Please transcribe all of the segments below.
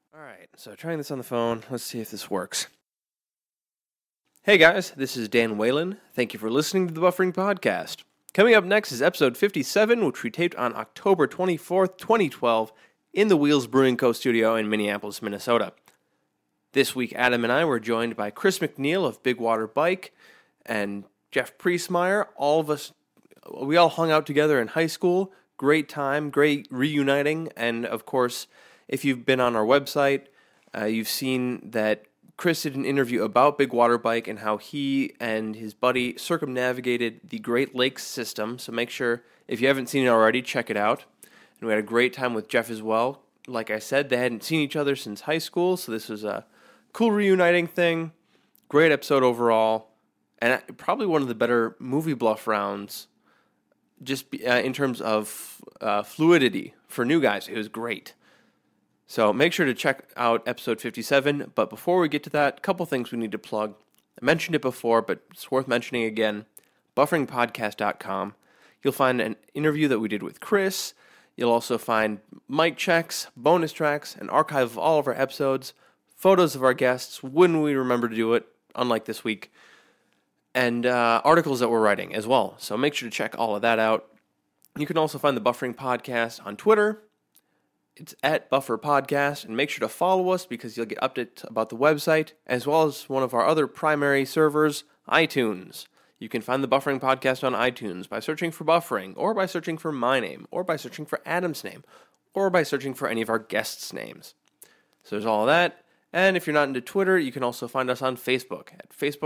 All right, so trying this on the phone. Let's see if this works. Hey guys, this is Dan Whalen. Thank you for listening to the Buffering Podcast. Coming up next is episode 57, which we taped on October 24th, 2012, in the Wheels Brewing Co. studio in Minneapolis, Minnesota. This week, Adam and I were joined by Chris McNeil of Big Water Bike and Jeff Priestmeyer. All of us, we all hung out together in high school. Great time, great reuniting, and of course, if you've been on our website, you've seen that Chris did an interview about Big Water Bike and how he and his buddy circumnavigated the Great Lakes system. So make sure, if you haven't seen it already, check it out. And we had a great time with Jeff as well. Like I said, they hadn't seen each other since high school, so this was a cool reuniting thing. Great episode overall. And probably one of the better movie bluff rounds, just in terms of fluidity for new guys. It was great. So make sure to check out episode 57. But before we get to that, a couple things we need to plug. I mentioned it before, but it's worth mentioning again. Bufferingpodcast.com. You'll find an interview that we did with Chris. You'll also find mic checks, bonus tracks, an archive of all of our episodes, photos of our guests when we remember to do it, unlike this week, and articles that we're writing as well. So make sure to check all of that out. You can also find the Buffering Podcast on Twitter. It's at Buffer Podcast, and make sure to follow us because you'll get updates about the website, as well as one of our other primary servers, iTunes. You can find the Buffering Podcast on iTunes by searching for Buffering, or by searching for my name, or by searching for Adam's name, or by searching for any of our guests' names. So there's all of that. And if you're not into Twitter, you can also find us on Facebook at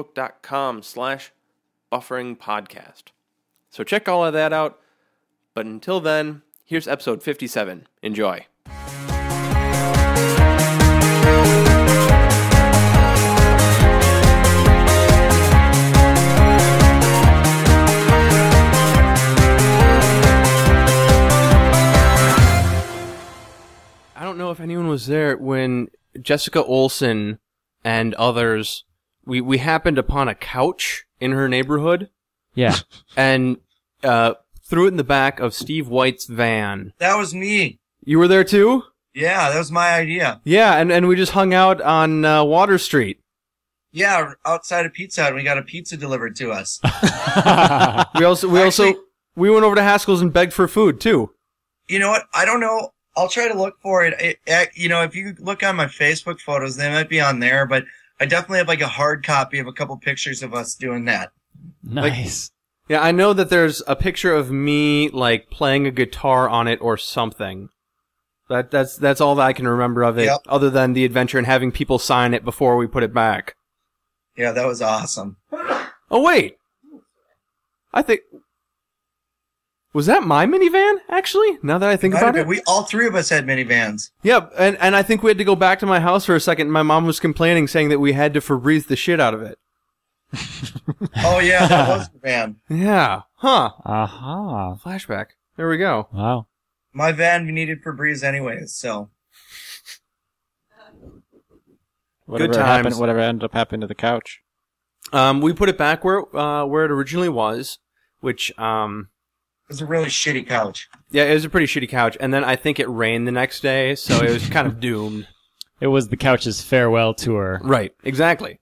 facebook.com/bufferingpodcast. So check all of that out. But until then, here's episode 57. Enjoy. I don't know if anyone was there when Jessica Olsen and others, we happened upon a couch in her neighborhood. Yeah. And threw it in the back of Steve White's van. That was me. You were there too? Yeah, that was my idea. Yeah, and we just hung out on Water Street. Yeah, outside of Pizza Hut, and we got a pizza delivered to us. We went over to Haskell's and begged for food too. You know what? I don't know. I'll try to look for it. If you look on my Facebook photos, they might be on there, but I definitely have like a hard copy of a couple pictures of us doing that. Nice. Yeah, I know that there's a picture of me like playing a guitar on it or something. That's all that I can remember of it, other than the adventure and having people sign it before we put it back. Yeah, that was awesome. Oh wait, I think was that my minivan actually? Now that I think about it, we all three of us had minivans. Yep, and I think we had to go back to my house for a second. My mom was complaining, saying that we had to Febreze the shit out of it. Oh yeah, that was the van. Yeah. Huh. Aha. Flashback. There we go. Wow. My van needed Febreze anyways, so. Whatever ended up happening to the couch? We put it back where it originally was, which It was a really shitty couch. Yeah, it was a pretty shitty couch, and then I think it rained the next day, so it was kind of doomed. It was the couch's farewell tour. Right. Exactly.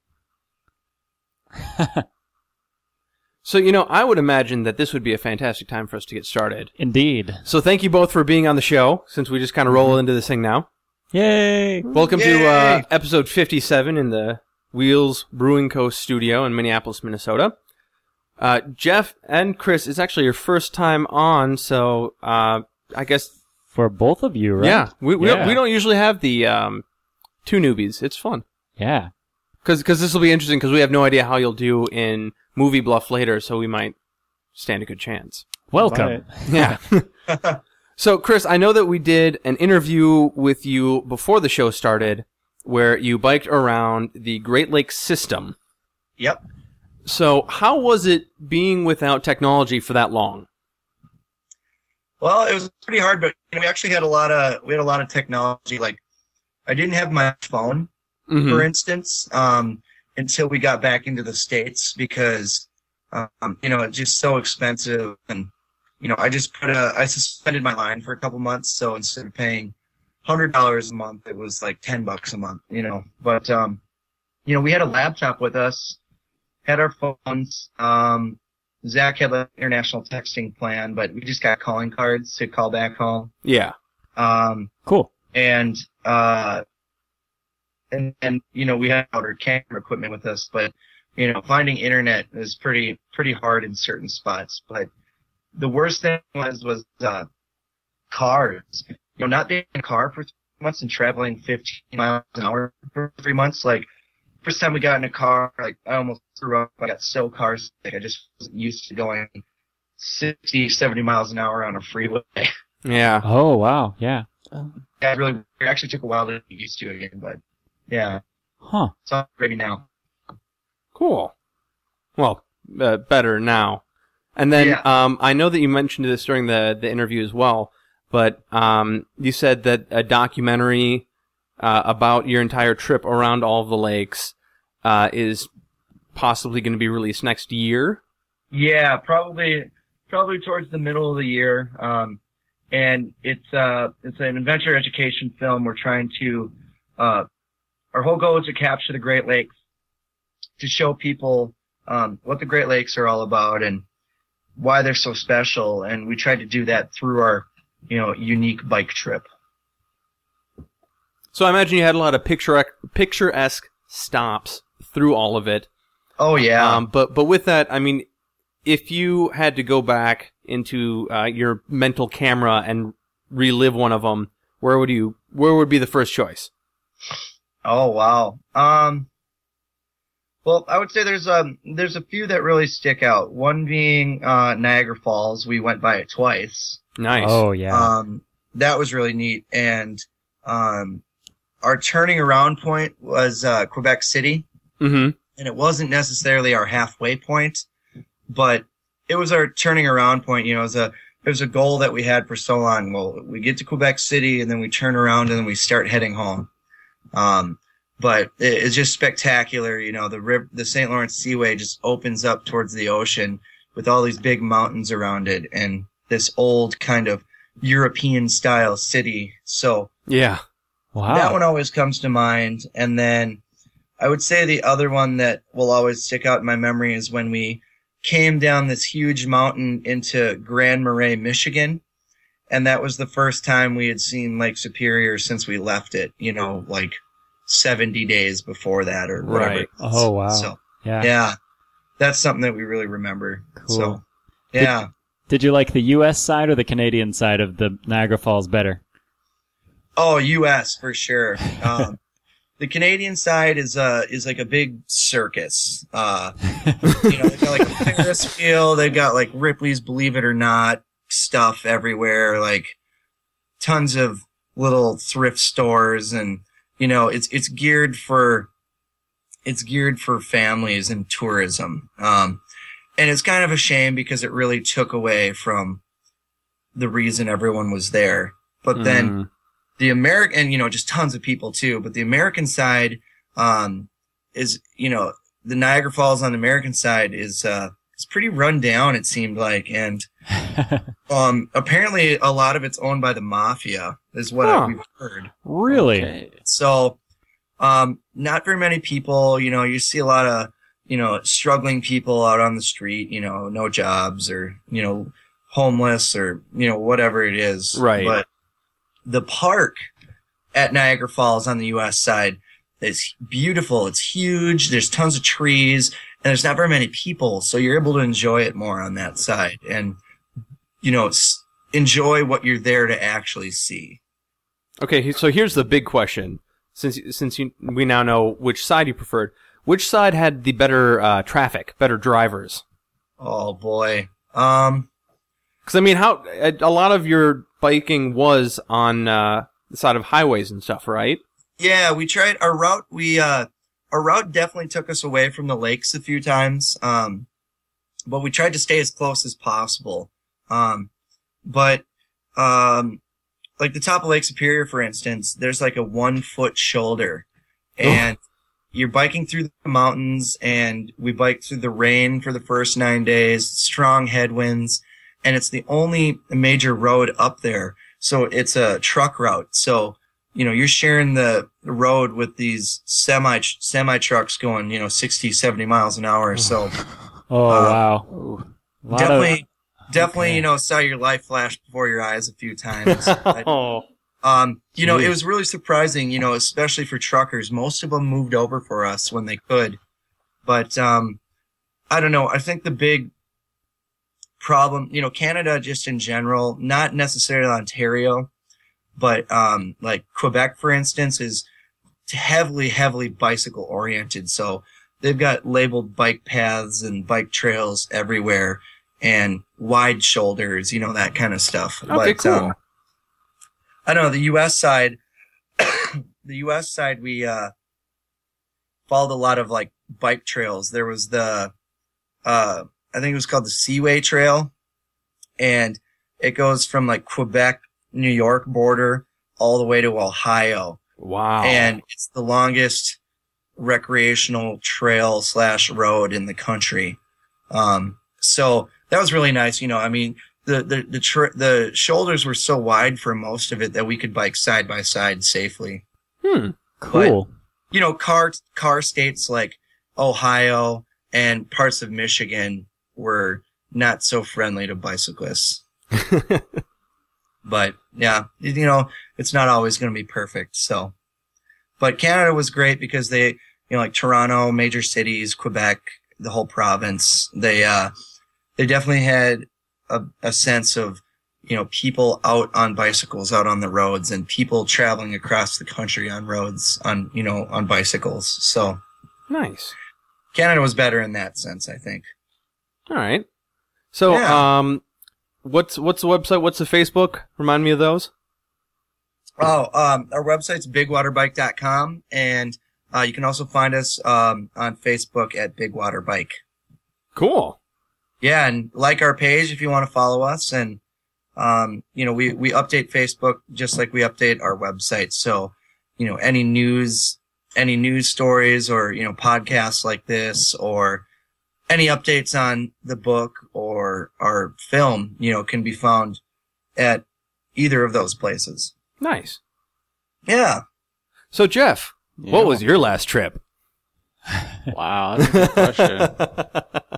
So, I would imagine that this would be a fantastic time for us to get started. Indeed. So thank you both for being on the show, since we just kind of roll into this thing now. Yay! Welcome to episode 57 in the Wheels Brewing Co. studio in Minneapolis, Minnesota. Jeff and Chris, it's actually your first time on, so I guess... For both of you, right? Yeah. We don't usually have the two newbies. It's fun. Yeah. Because this will be interesting, because we have no idea how you'll do in Movie Bluff later, so we might stand a good chance. Welcome. Yeah. So, Chris, I know that we did an interview with you before the show started, where you biked around the Great Lakes system. Yep. So, how was it being without technology for that long? Well, it was pretty hard, but we actually had a lot of technology. Like, I didn't have my phone, for instance, until we got back into the States because, it's just so expensive. And, I suspended my line for a couple months. So instead of paying, $100 a month. It was like $10 a month, you know. But you know, we had a laptop with us, had our phones. Zach had an international texting plan, but we just got calling cards to call back home. Yeah. Cool. And you know, we had our camera equipment with us, but you know, finding internet is pretty hard in certain spots. But the worst thing was cars. You know, not being in a car for 3 months and traveling 15 miles an hour for 3 months. Like, first time we got in a car, like, I almost threw up. I got so car sick. I just wasn't used to going 60, 70 miles an hour on a freeway. Yeah. Oh, wow. Yeah. Yeah, it actually took a while to get used to it again, but yeah. Huh. It's all great now. Cool. Well, better now. And then, Yeah. I know that you mentioned this during the interview as well, but you said that a documentary about your entire trip around all of the lakes is possibly going to be released next year. Yeah, probably towards the middle of the year. And it's an adventure education film. We're trying to, our whole goal is to capture the Great Lakes, to show people what the Great Lakes are all about and why they're so special. And we tried to do that through our, you know, unique bike trip. So I imagine you had a lot of picturesque stops through all of it. Oh yeah. But with that, I mean, if you had to go back into your mental camera and relive one of them, where would be the first choice? Oh wow. Well, I would say there's a few that really stick out. One being Niagara Falls. We went by it twice. Nice. Oh, yeah. That was really neat. And our turning around point was Quebec City. Mm-hmm. And it wasn't necessarily our halfway point, but it was our turning around point. You know, it was a goal that we had for so long. Well, we get to Quebec City and then we turn around and then we start heading home. But it's just spectacular. You know, the St. Lawrence Seaway just opens up towards the ocean with all these big mountains around it and this old kind of European style city. So Yeah. Wow. that one always comes to mind. And then I would say the other one that will always stick out in my memory is when we came down this huge mountain into Grand Marais, Michigan. And that was the first time we had seen Lake Superior since we left it, you know, like 70 days before that or whatever. Right. it was. Oh, wow. So, Yeah. yeah, that's something that we really remember. Cool. So, yeah. Did you like the U.S. side or the Canadian side of the Niagara Falls better? Oh, U.S. for sure. The Canadian side is like a big circus. You know, they've got like a Ferris wheel. They've got like Ripley's Believe It or Not stuff everywhere, like tons of little thrift stores, and you know, it's geared for families and tourism. And it's kind of a shame because it really took away from the reason everyone was there. But then the American, you know, just tons of people too, but the American side, is, you know, the Niagara Falls on the American side is it's pretty run down, it seemed like. And, apparently a lot of it's owned by the mafia is what we've heard. Really? Okay. So, not very many people, you know, you see a lot of, you know, struggling people out on the street, you know, no jobs or, you know, homeless or, you know, whatever it is. Right. But the park at Niagara Falls on the U.S. side is beautiful. It's huge. There's tons of trees and there's not very many people. So you're able to enjoy it more on that side and, you know, enjoy what you're there to actually see. Okay, so here's the big question. Since we now know which side you preferred, which side had the better traffic, better drivers? Oh boy. Because I mean, a lot of your biking was on the side of highways and stuff, right? Yeah, we tried our route. Our route definitely took us away from the lakes a few times. But we tried to stay as close as possible. But like the top of Lake Superior, for instance, there's like a 1 foot shoulder and you're biking through the mountains, and we biked through the rain for the first 9 days, strong headwinds, and it's the only major road up there. So it's a truck route. So you're sharing the road with these semi trucks going, 60, 70 miles an hour. So, wow. Definitely, okay. Saw your life flash before your eyes a few times. Oh, It was really surprising, especially for truckers. Most of them moved over for us when they could. But, I don't know. I think the big problem, Canada just in general, not necessarily Ontario, but, like Quebec, for instance, is heavily bicycle oriented. So they've got labeled bike paths and bike trails everywhere and wide shoulders, that kind of stuff. Okay, cool. I don't know, the U.S. side, we, followed a lot of like bike trails. There was I think it was called the Seaway Trail, and it goes from like Quebec, New York border all the way to Ohio. Wow. And it's the longest recreational trail / road in the country. So that was really nice. The shoulders were so wide for most of it that we could bike side by side safely. Cool. But, car states like Ohio and parts of Michigan were not so friendly to bicyclists. But yeah, it's not always going to be perfect. So, but Canada was great because they, like Toronto, major cities, Quebec, the whole province, they definitely had a sense of, people out on bicycles, out on the roads, and people traveling across the country on roads on bicycles. So nice. Canada was better in that sense, I think. All right. So, Yeah. What's the website? What's the Facebook? Remind me of those. Oh, our website's bigwaterbike.com, and you can also find us on Facebook at Big Water Bike. Cool. Yeah, and like our page if you want to follow us, and we update Facebook just like we update our website. So, any news stories or podcasts like this or any updates on the book or our film, can be found at either of those places. Nice. Yeah. So, Jeff, what was your last trip? Wow, that's a good question.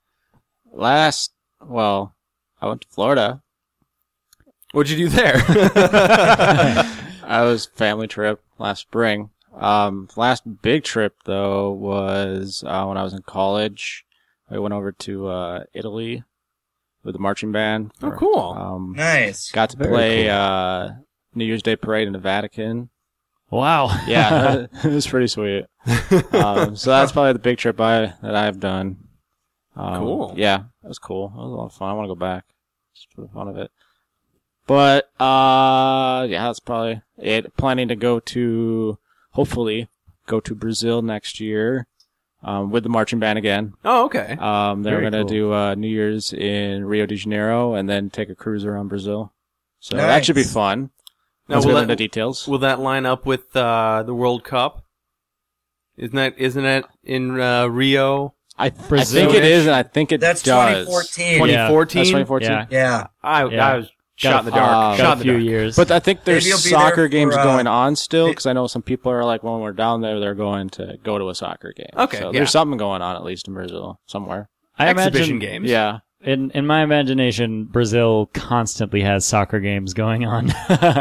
I went to Florida. What'd you do there? I was family trip last spring. Last big trip though was when I was in college. I went over to Italy with the marching band. Oh, cool. Nice. Got to play New Year's Day parade in the Vatican. Wow. Yeah, it was pretty sweet. So that's probably the big trip that I've done. Cool. Yeah, it was cool. It was a lot of fun. I want to go back just for the fun of it. But yeah, that's probably it. Planning to hopefully go to Brazil next year with the marching band again. Oh, okay. They're Very going to cool. do New Year's in Rio de Janeiro and then take a cruise around Brazil. So Nice. that should be fun. Now, Let's will get that- into details. Will that line up with the World Cup? Isn't that in Rio? I Brazil. think it is, and I think it That's does. 2014. 2014? That's 2014. Yeah. Yeah. I was shot in the dark. Got Shot Got in a the few dark. years. But I think there's Maybe you'll be soccer there games for, going on still, it- because I know some people are like, when we're down there, they're going to go to a soccer game. Okay, so yeah. there's something going on at least in Brazil somewhere. I Exhibition imagine, games. Yeah. in my imagination, Brazil constantly has soccer games going on.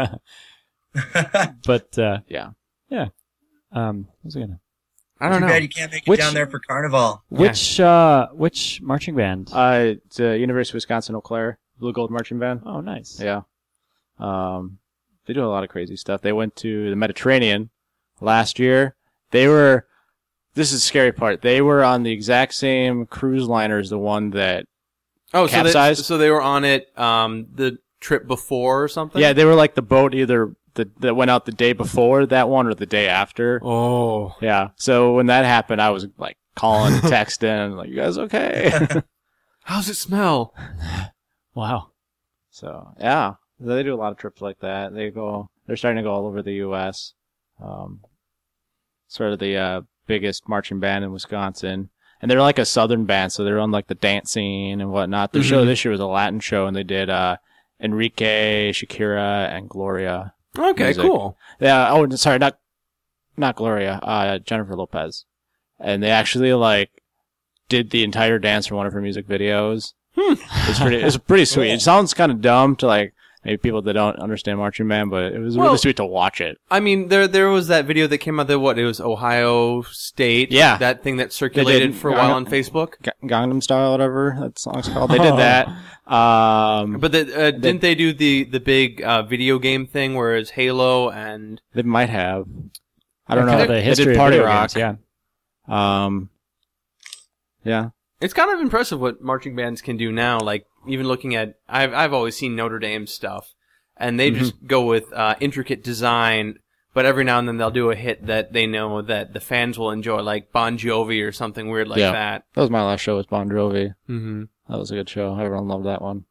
But Yeah. what was I gonna? I don't Too know. bad you can't make it Which- down there for Carnival. Which marching band? It's University of Wisconsin Eau Claire Blue Gold Marching Band. Oh, nice. Yeah. They do a lot of crazy stuff. They went to the Mediterranean last year. This is the scary part. They were on the exact same cruise liner as the one that, Oh, capsized? so they were on it the trip before or something? yeah, they were like the boat either that went out the day before that one or the day after. Oh. Yeah. So when that happened, I was like calling, texting, like, you guys okay? How's it smell? Wow. So yeah, they do a lot of trips like that. They're starting to go all over the U.S. Sort of the biggest marching band in Wisconsin, and they're like a southern band, so they're on like the dance scene and whatnot. Their show this year was a Latin show, and they did Enrique, Shakira, and Gloria. Okay, music. cool. Yeah. Oh, sorry, not Gloria. Jennifer Lopez, and they actually like did the entire dance for one of her music videos. It's pretty sweet. It sounds kind of dumb to like maybe people that don't understand marching band, but it was really sweet to watch it. I mean, there was that video that came out that it was Ohio State. Yeah. That thing that circulated for a while on Facebook. Gangnam Style, whatever that song's called. They did that. But didn't they do the big video game thing where it's Halo and... They might have. I don't know. The They history did of Party video Rock. games, yeah. Yeah. It's kind of impressive what marching bands can do now. Like, even looking at... I've always seen Notre Dame stuff, and they just go with intricate design, but every now and then they'll do a hit that they know that the fans will enjoy, like Bon Jovi or something weird like that. That was my last show with Bon Jovi. Mm-hmm. That was a good show. Everyone loved that one.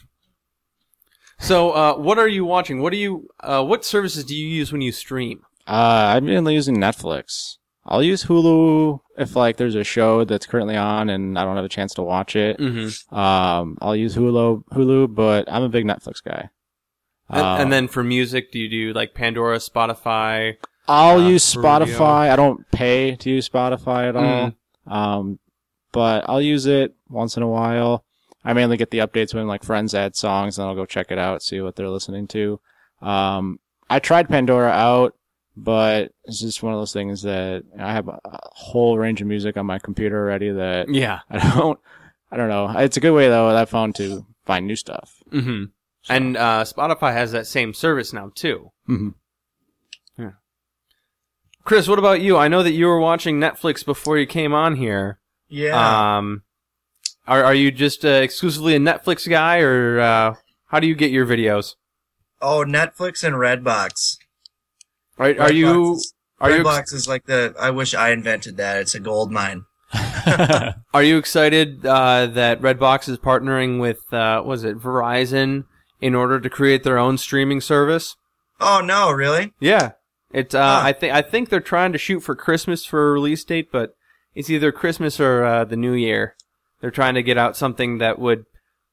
So, what are you watching? What services do you use when you stream? I'm mainly using Netflix. I'll use Hulu if like there's a show that's currently on and I don't have a chance to watch it. Mm-hmm. I'll use Hulu, but I'm a big Netflix guy. And then for music, do you do like Pandora, Spotify? I'll use for Spotify. radio? I don't pay to use Spotify at all. But I'll use it once in a while. I mainly get the updates when like friends add songs, and I'll go check it out, see what they're listening to. I tried Pandora out, but it's just one of those things that I have a whole range of music on my computer already that Yeah. I don't know. It's a good way though that I found to find new stuff. Mm-hmm. So. And Spotify has that same service now too. Mm-hmm. Yeah. Chris, what about you? I know that you were watching Netflix before you came on here. Yeah. Are you just exclusively a Netflix guy, or how do you get your videos? Oh, Netflix and Redbox. Are you? Redbox is like I wish I invented that. It's a gold mine. Are you excited that Redbox is partnering with Verizon in order to create their own streaming service? Oh no, really? Yeah, it's. I think they're trying to shoot for Christmas for a release date, but it's either Christmas or the New Year. They're trying to get out something that would.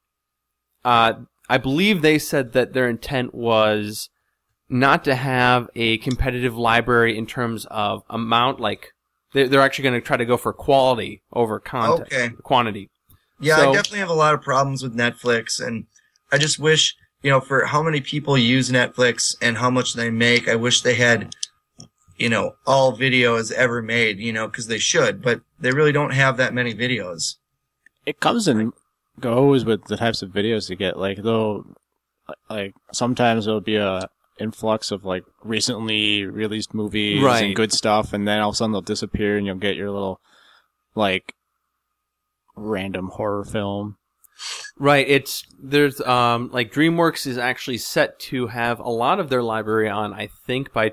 I believe they said that their intent was not to have a competitive library in terms of amount. Like they're actually going to try to go for quality over quantity. Yeah, So- I definitely have a lot of problems with Netflix, and I just wish, for how many people use Netflix and how much they make, I wish they had, all videos ever made, because they should, but they really don't have that many videos. It comes and goes with the types of videos you get. Like sometimes there'll be a influx of like recently released movies Right. and good stuff, and then all of a sudden they'll disappear, and you'll get your little like random horror film. Right. There's like DreamWorks is actually set to have a lot of their library on, I think, by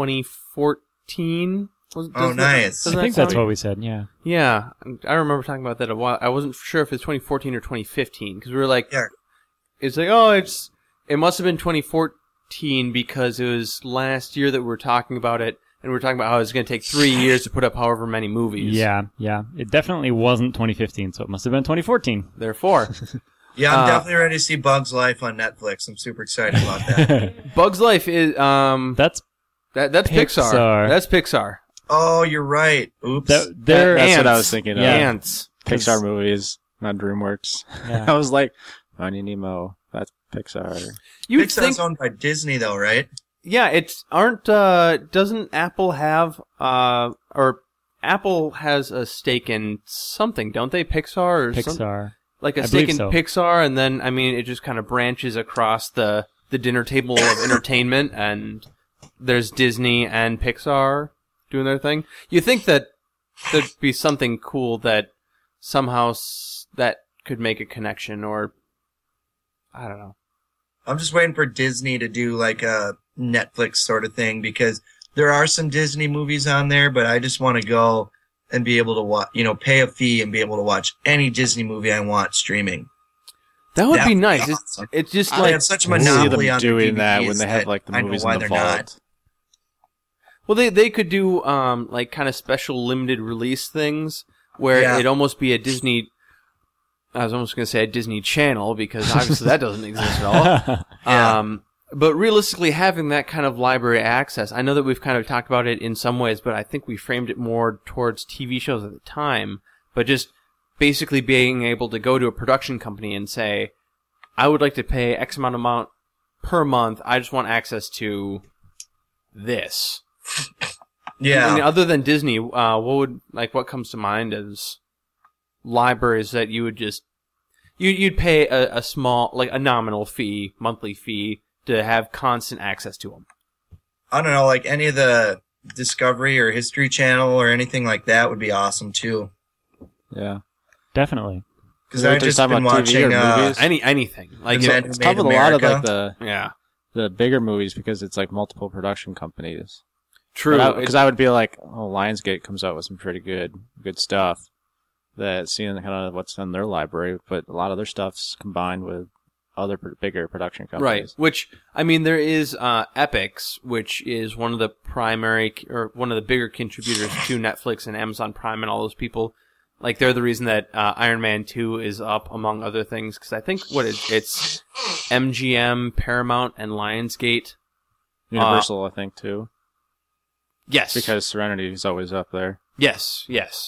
2014. Oh, nice. doesn't I think that that's sound- what we said, yeah. Yeah, I remember talking about that a while. I wasn't sure if it's 2014 or 2015 because we were like, Yeah. it's like, it must have been 2014 because it was last year that we were talking about it, and we were talking about how it's going to take 3 years to put up however many movies. Yeah. It definitely wasn't 2015, so it must have been 2014. Therefore, Yeah, I'm definitely ready to see Bug's Life on Netflix. I'm super excited about that. Bugs Life is That's that's Pixar. Pixar. That's Pixar. Oh, you're right. Oops. they're That's what I Ants. was thinking of. Yeah. Ants. Pixar movies, not DreamWorks. Yeah. I was like, Finding Nemo, that's Pixar. You Pixar's think? owned by Disney, though, right? Yeah, doesn't Apple have or Apple has a stake in something, don't they? Pixar or Pixar. like a I stake in believe so. Pixar, and then it just kind of branches across the dinner table of entertainment, and there's Disney and Pixar doing their thing. You think that there'd be something cool that somehow that could make a connection, or I don't know. I'm just waiting for Disney to do like a Netflix sort of thing, because there are some Disney movies on there, but I just want to go and be able to watch, pay a fee and be able to watch any Disney movie I want streaming. That would be That'd be nice. awesome. It's just They like have such a I see monopoly them on doing DVDs that when they have like the I know movies why in the they're vault. not. well, they could do like kind of special limited release things where Yeah. it'd almost be a Disney. I was almost going to say a Disney Channel because obviously that doesn't exist at all. Yeah. But realistically, having that kind of library access, I know that we've kind of talked about it in some ways, but I think we framed it more towards TV shows at the time. But just basically being able to go to a production company and say, I would like to pay X amount per month. I just want access to this. Yeah. I mean, other than Disney, what comes to mind as libraries that you would just you'd pay a small, like a nominal fee, monthly fee, to have constant access to them? I don't know, like any of the Discovery or History Channel or anything like that would be awesome too. Yeah, definitely. Because I've just been watching anything. Like it's probably a lot of like the bigger movies because it's like multiple production companies. True. Because I would be like, Lionsgate comes out with some pretty good stuff. That seeing kind of what's in their library, but a lot of their stuff's combined with other bigger production companies. Right. Which, I mean, there is Epix, which is one of the primary or one of the bigger contributors to Netflix and Amazon Prime and all those people. Like, they're the reason that Iron Man 2 is up, among other things. Because I think it's MGM, Paramount, and Lionsgate. Universal, I think, too. Yes. Because Serenity is always up there. Yes.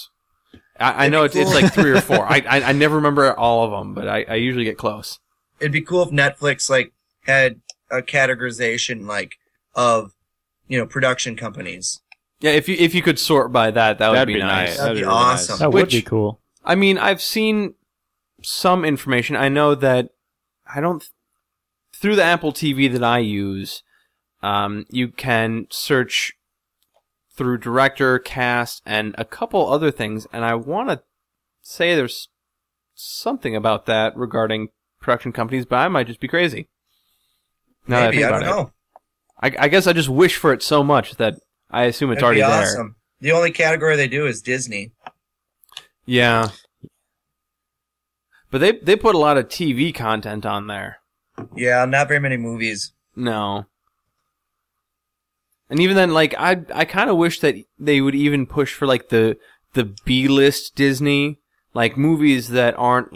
I know it's like 3 or 4. I never remember all of them, but I usually get close. It'd be cool if Netflix had a categorization of production companies. Yeah, if you could sort by that would be nice. That'd be awesome. That would be cool. I mean, I've seen some information. I know that through the Apple TV that I use, you can search through director, cast, and a couple other things, and I want to say there's something about that regarding production companies, but I might just be crazy. Maybe, I don't know. I guess I just wish for it so much that I assume it's already awesome. There. The only category they do is Disney. Yeah. But they put a lot of TV content on there. Yeah, not very many movies. No. And even then, I kind of wish that they would even push for, the B-list Disney, movies that aren't,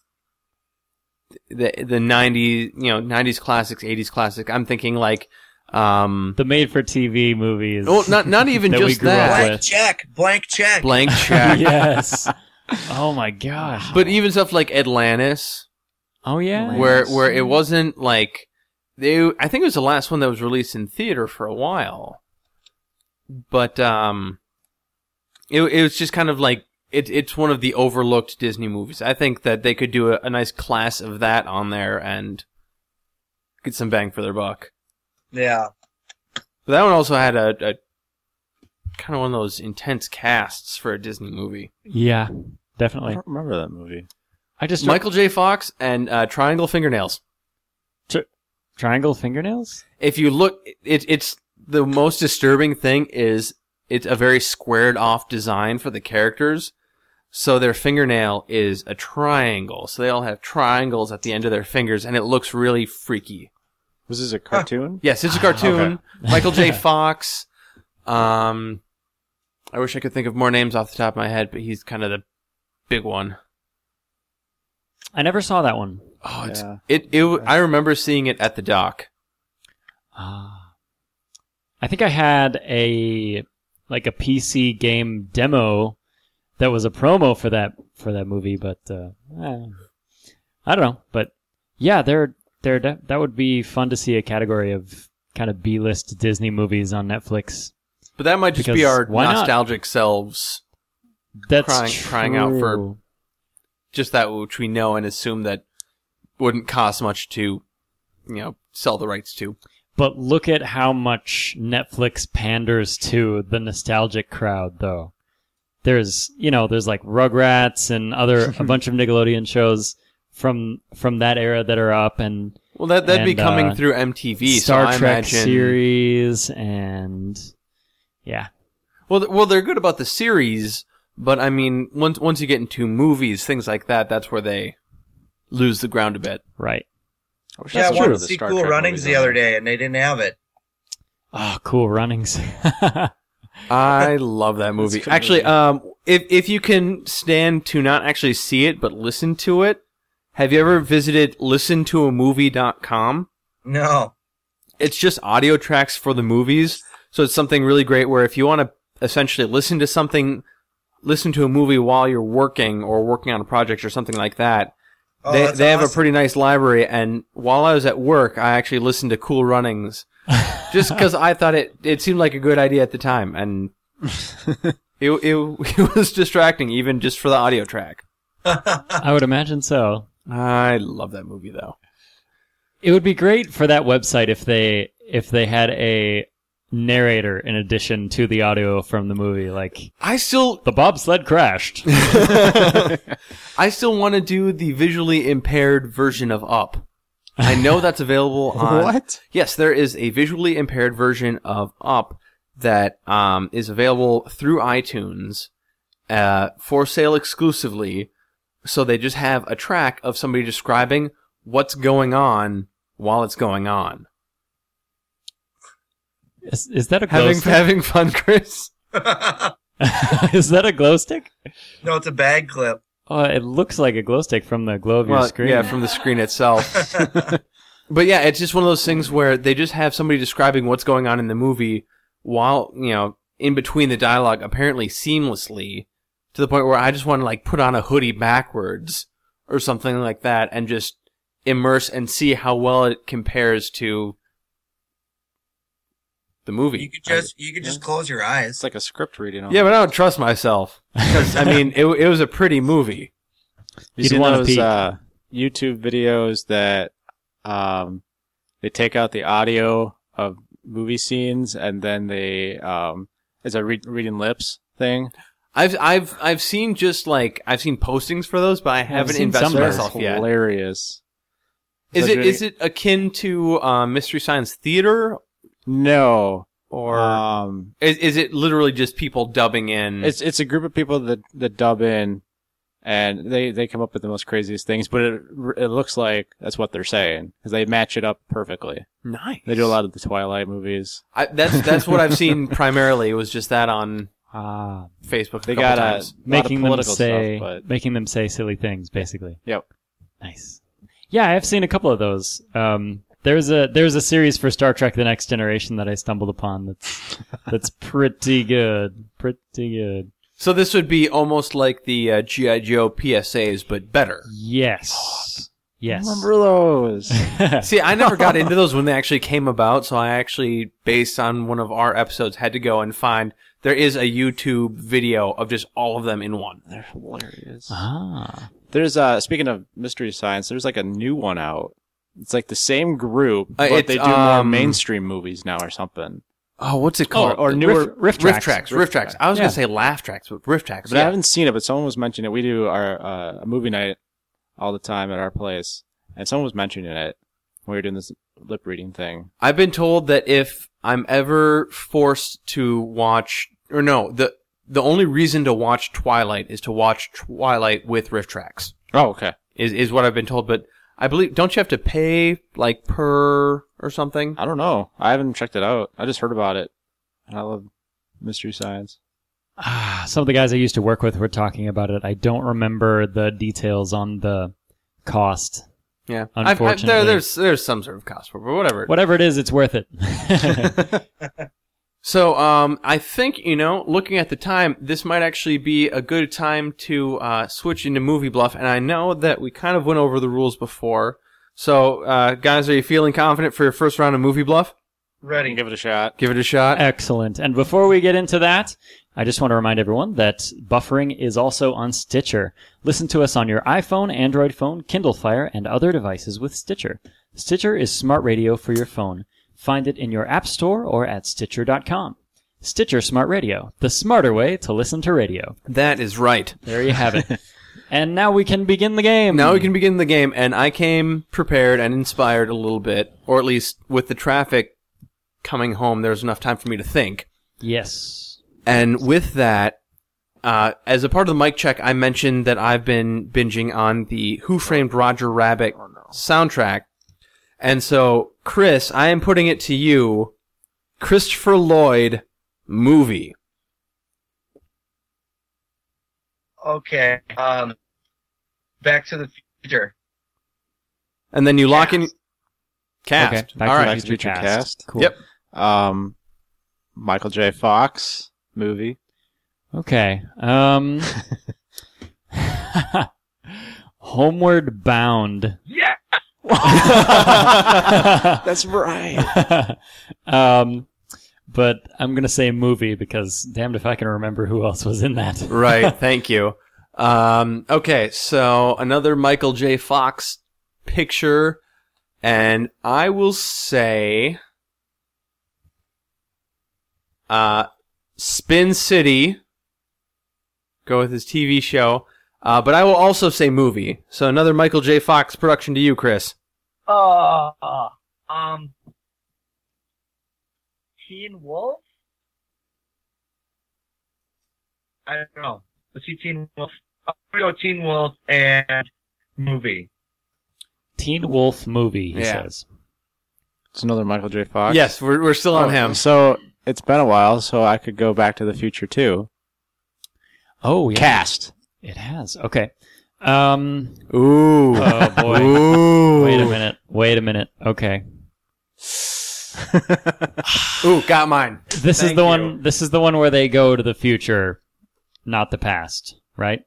the 90s, 90s classics, 80s classic. I'm thinking, the made-for-TV movies. Well, not even just that. Blank check. Yes. Oh, my gosh. But even stuff like Atlantis. Oh, yeah. Where it wasn't, I think it was the last one that was released in theater for a while, but it was just kind of it's one of the overlooked Disney movies. I think that they could do a nice class of that on there and get some bang for their buck. Yeah, but that one also had a kind of one of those intense casts for a Disney movie. Yeah, I definitely. don't remember that movie. Michael J. Fox and Triangle Fingernails. Triangle fingernails? If you look, it's the most disturbing thing is it's a very squared off design for the characters. So their fingernail is a triangle. So they all have triangles at the end of their fingers, and it looks really freaky. Was this a cartoon? Yes, it's a cartoon. Okay. Michael J. Fox. I wish I could think of more names off the top of my head, but he's kind of the big one. I never saw that one. Oh, I remember seeing it at the dock. I think I had a PC game demo that was a promo for that movie, but I don't know. But yeah, that would be fun to see a category of kind of B-list Disney movies on Netflix. But that might just be our nostalgic selves crying out for just that which we know and assume that wouldn't cost much to, sell the rights to. But look at how much Netflix panders to the nostalgic crowd, though. There's Rugrats and a bunch of Nickelodeon shows from that era that are up, and that'd be coming through MTV. Star so I Trek imagine series, and yeah. Well, they're good about the series, but I mean, once you get into movies, things like that, that's where they lose the ground a bit. Right. I wanted to see Cool Runnings the other day, and they didn't have it. Oh, Cool Runnings. I love that movie. Actually, if you can stand to not actually see it, but listen to it, have you ever visited listentoamovie.com? No. it's just audio tracks for the movies. So it's something really great where if you want to essentially listen to a movie while you're working or working on a project or something like that, they have a pretty nice library. And while I was at work, I actually listened to Cool Runnings just because I thought it seemed like a good idea at the time. And it was distracting even just for the audio track. I would imagine so. I love that movie though. It would be great for that website if they had a narrator in addition to the audio from the movie. Like, the bobsled crashed. I still want to do the visually impaired version of Up. I know that's available on... What? Yes, there is a visually impaired version of Up that is available through iTunes for sale exclusively. So they just have a track of somebody describing what's going on while it's going on. Is that a glow stick? Having fun, Chris? Is that a glow stick? No, it's a bag clip. Oh, it looks like a glow stick from the glow of your screen. Yeah, from the screen itself. But yeah, it's just one of those things where they just have somebody describing what's going on in the movie while, in between the dialogue, apparently seamlessly, to the point where I just want to put on a hoodie backwards or something like that and just immerse and see how well it compares to the movie. You could just close your eyes. It's like a script reading. Yeah, but I don't trust myself because it was a pretty movie. You see those YouTube videos that they take out the audio of movie scenes and then they it's a reading lips thing. I've seen I've seen postings for those, but I haven't invested myself yet. Hilarious. Is it akin to Mystery Science Theater? No. Or is it literally just people dubbing in? It's a group of people that dub in, and they come up with the most craziest things. But it looks like that's what they're saying because they match it up perfectly. Nice. They do a lot of the Twilight movies. That's what I've seen primarily. It was just that on Facebook. They got making them say silly things, basically. Yep. Nice. Yeah, I've seen a couple of those. There's a series for Star Trek: The Next Generation that I stumbled upon that's pretty good. Pretty good. So this would be almost like the G.I. Joe PSAs, but better. Yes. Yes. Remember those? See, I never got into those when they actually came about, so I actually, based on one of our episodes, had to go and find there is a YouTube video of just all of them in one. They're hilarious. There's speaking of Mystery Science, there's a new one out. It's the same group, but they do more mainstream movies now or something. Oh, what's it called? Or newer Riff Tracks. I was going to say Laugh Tracks, but Riff Tracks. But I haven't seen it, but someone was mentioning it. We do our a movie night all the time at our place, and someone was mentioning it when we were doing this lip reading thing. I've been told that if I'm ever forced to watch, the only reason to watch Twilight is to watch Twilight with Riff Tracks. Oh, okay. Is what I've been told, but I believe, don't you have to pay per or something? I don't know. I haven't checked it out. I just heard about it. And I love Mystery Science. Some of the guys I used to work with were talking about it. I don't remember the details on the cost. Yeah, unfortunately, there's some sort of cost for it, but whatever. Whatever it is, it's worth it. So, I think, looking at the time, this might actually be a good time to switch into Movie Bluff, and I know that we kind of went over the rules before. So, guys, are you feeling confident for your first round of Movie Bluff? Ready. Give it a shot. Give it a shot. Excellent. And before we get into that, I just want to remind everyone that Buffering is also on Stitcher. Listen to us on your iPhone, Android phone, Kindle Fire, and other devices with Stitcher. Stitcher is smart radio for your phone. Find it in your app store or at Stitcher.com. Stitcher Smart Radio, the smarter way to listen to radio. That is right. There you have it. And now we can begin the game. And I came prepared and inspired a little bit, or at least with the traffic coming home, there was enough time for me to think. Yes. And with that, as a part of the mic check, I mentioned that I've been binging on the Who Framed Roger Rabbit soundtrack. And so, Chris, I am putting it to you, Christopher Lloyd movie. Okay. Back to the Future. And then you lock in... Cast. Okay, Back All to right. the Back to the Future cast. Cool. Yep. Michael J. Fox movie. Okay. Homeward Bound. Yeah. That's right. But I'm gonna say movie because damned if I can remember who else was in that. Right. Thank you. Okay. So another Michael J. Fox picture, and I will say, Spin City. Go with his TV show. But I will also say movie. So another Michael J. Fox production to you, Chris. Teen Wolf? I don't know. Let's see Teen Wolf. I'm gonna go Teen Wolf and movie. Teen Wolf movie, he Yeah. says. It's another Michael J. Fox. Yes, we're still on him. So it's been a while, so I could go Back to the Future too. Oh, yeah. Cast. It has. Okay. Ooh. Oh, boy. Ooh. Wait a minute. Okay. Ooh, got mine. This is Thank the you. one. This is the one where they go to the future, not the past, right?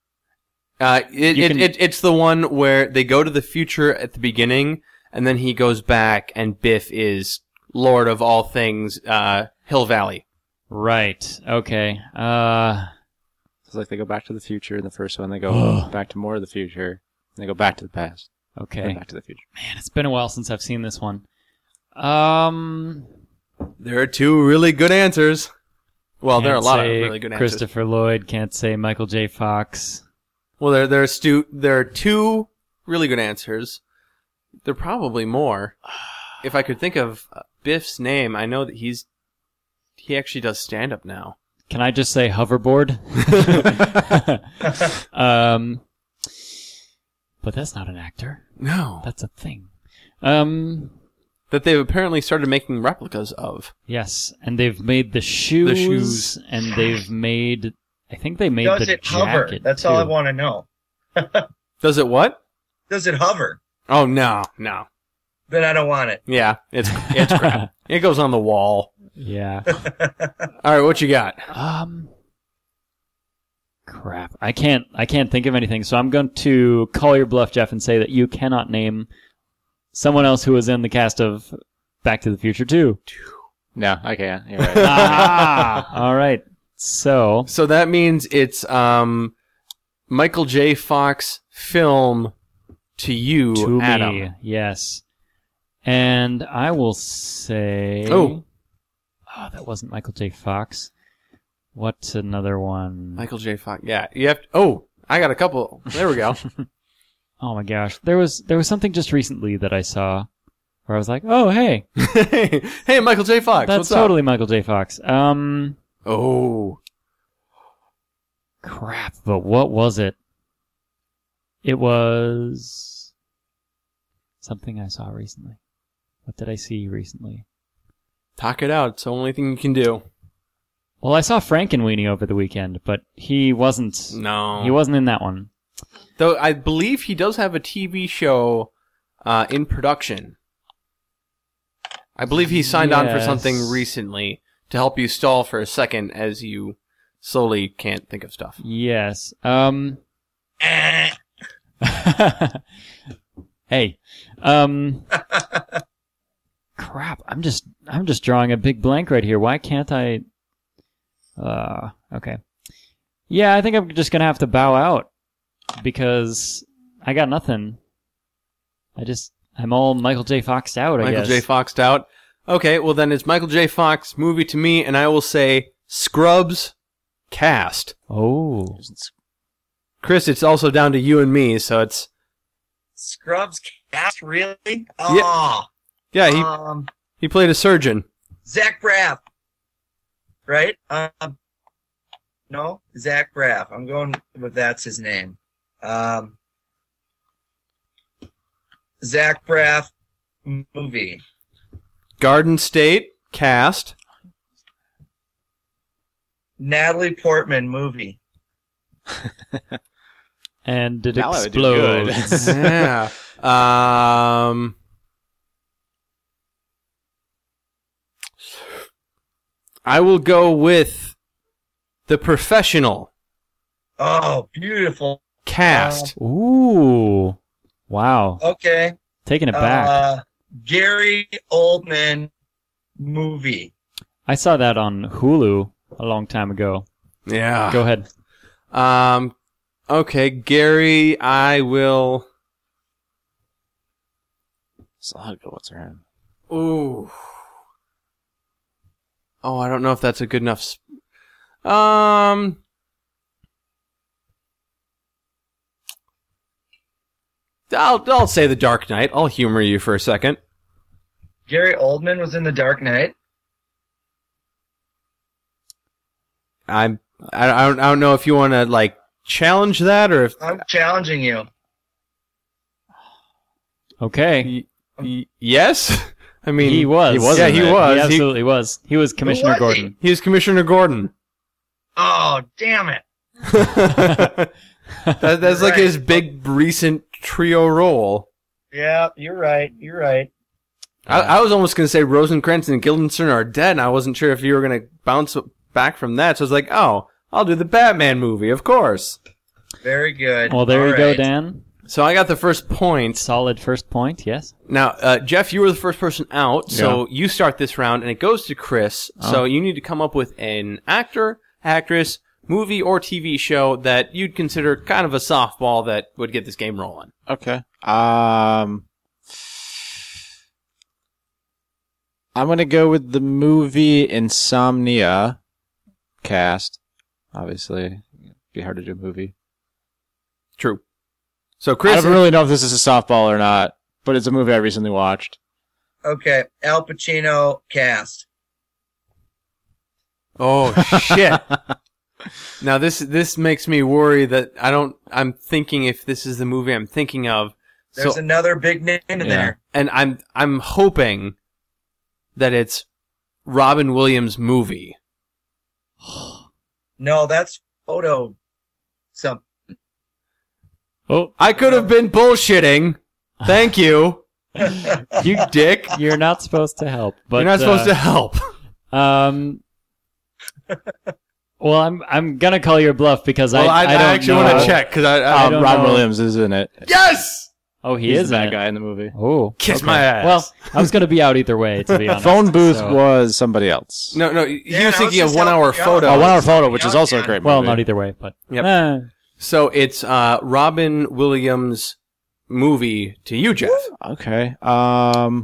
It's the one where they go to the future at the beginning, and then he goes back, and Biff is Lord of all things, Hill Valley. Right. Okay. It's like they go back to the future in the first one. They go back to more of the future. And they go back to the past. Okay. And back to the future. Man, it's been a while since I've seen this one. There are two really good answers. Well, there are a Can't lot of say really good answers. Christopher Lloyd. Can't say Michael J. Fox. Well, there are two really good answers. There are probably more. If I could think of Biff's name, I know that he actually does stand up now. Can I just say hoverboard? But that's not an actor. No. That's a thing. That they've apparently started making replicas of. Yes, and they've made the shoes, and they've made. I think they made Does the it hover? jacket. That's too. all I want to know. Does it what? Does it hover? Oh, no. Then I don't want it. Yeah, it's crap. It goes on the wall. Yeah. All right, what you got? Crap. I can't think of anything, so I'm going to call your bluff, Jeff, and say that you cannot name someone else who was in the cast of Back to the Future 2. No, I can't. You're right. All right. So that means it's Michael J. Fox film to you, to Adam. me, yes. And I will say... Oh, that wasn't Michael J. Fox. What's another one? Michael J. Fox. Yeah, you have. I got a couple. There we go. Oh my gosh, there was something just recently that I saw where I was like, oh hey, hey, Michael J. Fox. that's what's totally Michael J. Fox. up? Oh, Crap. But what was it? It was something I saw recently. What did I see recently? talk it out. It's the only thing you can do. Well, I saw Frankenweenie over the weekend, but he wasn't. No, He wasn't in that one. Though I believe he does have a TV show in production. I believe he signed on for something Yes. recently to help you stall for a second as you slowly can't think of stuff. Yes. Eh. Hey. Crap. I'm just drawing a big blank right here. Why can't I? Okay. Yeah, I think I'm just gonna have to bow out because I got nothing. I'm all Michael J. Foxed out, I Michael guess. J. Foxed out. Okay, well then it's Michael J. Fox movie to me, and I will say Scrubs cast. Oh. Chris, it's also down to you and me, so it's Scrubs cast, really? Oh. yeah. He played a surgeon. Zach Braff. Right? No? Zach Braff. I'm going with that's his name. Zach Braff movie. Garden State cast. Natalie Portman movie. And it Now I would do good. explodes. Yeah. I will go with The Professional Oh, beautiful. cast. Ooh. Wow. Okay. Taking it back. Gary Oldman movie. I saw that on Hulu a long time ago. Yeah. Go ahead. Okay, Gary, I will... So I'll go, what's her name? Ooh. Oh, I don't know if that's a good enough... I'll say The Dark Knight. I'll humor you for a second. Gary Oldman was in The Dark Knight. I don't know if you want to like challenge that or if I'm challenging you. Okay. Yes. I mean, He was. He was Yeah, in he it. was. He absolutely was. He was Commissioner was he? Gordon. He was Commissioner Gordon. Oh, damn it. That's like Right. his big recent trio role. Yeah, you're right. You're right. I was almost going to say Rosencrantz and Guildenstern are dead, and I wasn't sure if you were going to bounce back from that. So I was like, oh, I'll do the Batman movie, of course. Very good. Well, there All you go, right. Dan. So I got the first point. Solid first point, yes. Now, Jeff, you were the first person out, so you start this round, and it goes to Chris. So you need to come up with an actor, actress, movie, or TV show that you'd consider kind of a softball that would get this game rolling. Okay. I'm gonna go with the movie Insomnia cast. Obviously, it'd be hard to do a movie. True. So I Chris, don't really know if this is a softball or not, but it's a movie I recently watched. Okay, Al Pacino cast. oh shit. Now this makes me worry that I'm thinking if this is the movie I'm thinking of. There's So another big name in there. and I'm hoping that it's Robin Williams' movie. No, that's photo. Some. Oh, I could have been bullshitting. Thank you. You dick. you're not supposed to help. But You're not supposed to help. Well, I'm gonna call your bluff because Well, I don't actually know. want to check because I don't Rob know. Williams is in it. yes. Oh, he He's is the bad in it. guy in the movie. Oh, Kiss okay. my ass. Well, I was gonna be out either way, to be honest. Phone booth so- was somebody else. No, he Yeah, was I thinking was of just 1 hour helping you out. photo. Oh, 1 Hour Photo, which is also a Yeah. great movie. Well, not either way, but Yep. So it's Robin Williams' movie to you, Jeff. Okay. I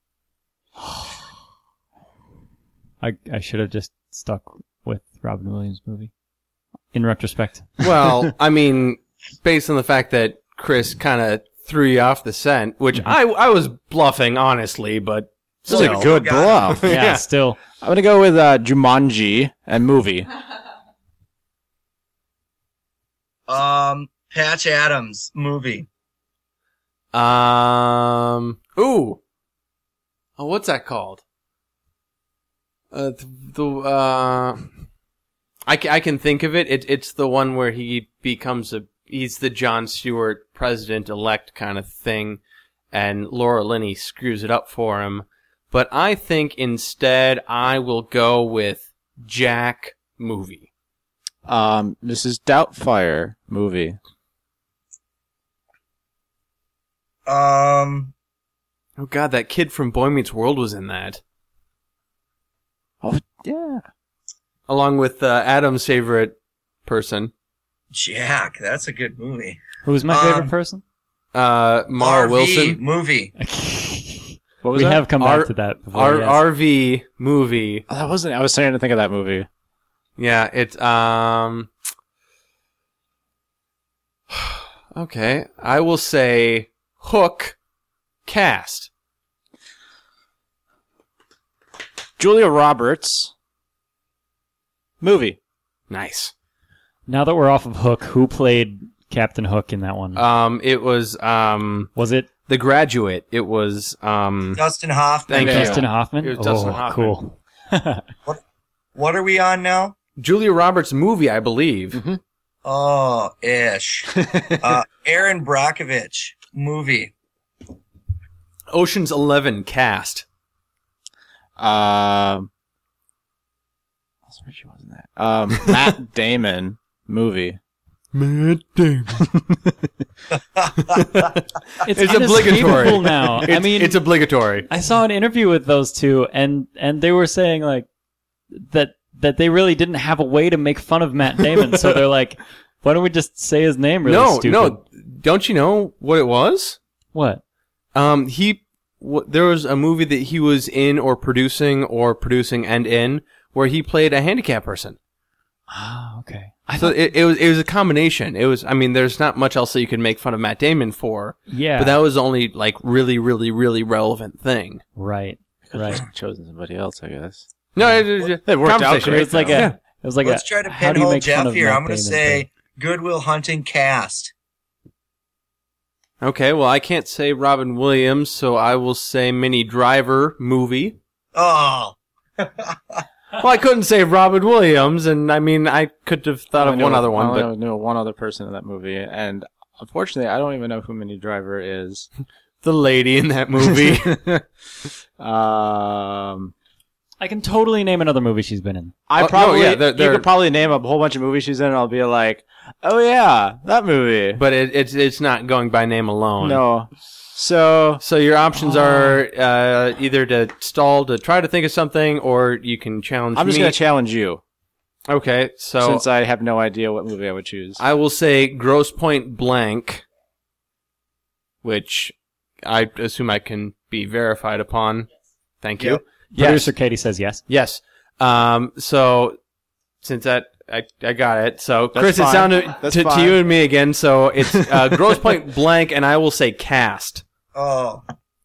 should have just stuck with Robin Williams' movie. In retrospect, Well, I mean, based on the fact that Chris kind of threw you off the scent, which I was bluffing, honestly, but This is a still. good got bluff. yeah, Yeah. still. I'm gonna go with Jumanji and movie. Patch Adams movie. Ooh. Oh, what's that called? I can think of it. It's the one where he becomes he's the Jon Stewart president-elect kind of thing, and Laura Linney screws it up for him. But I think instead I will go with Jack movie. This is Doubtfire movie. Um, Oh god, that kid from Boy Meets World was in that. Oh yeah. Along with Adam's favorite person, Jack. That's a good movie. Who's my favorite person? Mara RV Wilson. movie. What was We that? have come back to that before. Our yes. RV movie. Oh, that wasn't. I was starting to think of that movie. Yeah, it's okay, I will say Hook cast. Julia Roberts movie. Nice. Now that we're off of Hook, who played Captain Hook in that one? It was Was it The Graduate. It was Dustin Hoffman. Thank you. Dustin Hoffman? It was Dustin Oh, Hoffman. cool. What are we on now? Julia Roberts movie, I believe. Oh, ish. Aaron Brockovich movie. Ocean's 11 cast. Richie wasn't that. Matt Damon movie. Matt Damon. It's obligatory now. I mean, it's obligatory. I saw an interview with those two, and they were saying like that they really didn't have a way to make fun of Matt Damon, so they're like, why don't we just say his name really stupid? No, don't you know what it was? What? There was a movie that he was in or producing and in where he played a handicapped person. Ah, okay. So it was a combination. It was, I mean, there's not much else that you could make fun of Matt Damon for. Yeah. But that was the only like really, really, really relevant thing. Right. Right. Chosen somebody else, I guess. No, it worked out great. It's like it was like Let's try to how do you pinhole make fun Jeff of here. Matt I'm going to Damon say thing? Good Will Hunting cast. Okay, well, I can't say Robin Williams, so I will say Minnie Driver movie. Oh. Well, I couldn't say Robin Williams, and I mean, I could have thought of one other one, but I knew one other person in that movie, and unfortunately, I don't even know who Minnie Driver is. the lady in that movie. I can totally name another movie she's been in. You could probably name a whole bunch of movies she's in, and I'll be like, oh yeah, that movie. But it's not going by name alone. No. So your options are either to stall to try to think of something, or you can challenge me. I'm just going to challenge you. Okay, so since I have no idea what movie I would choose, I will say Grosse Point Blank, which I assume I can be verified upon. Thank you. Yep. Producer Katie says yes. Yes. So since that I got it. So That's Chris, fine. it's down to you and me again. So it's Grosse Point Blank, and I will say cast. Oh.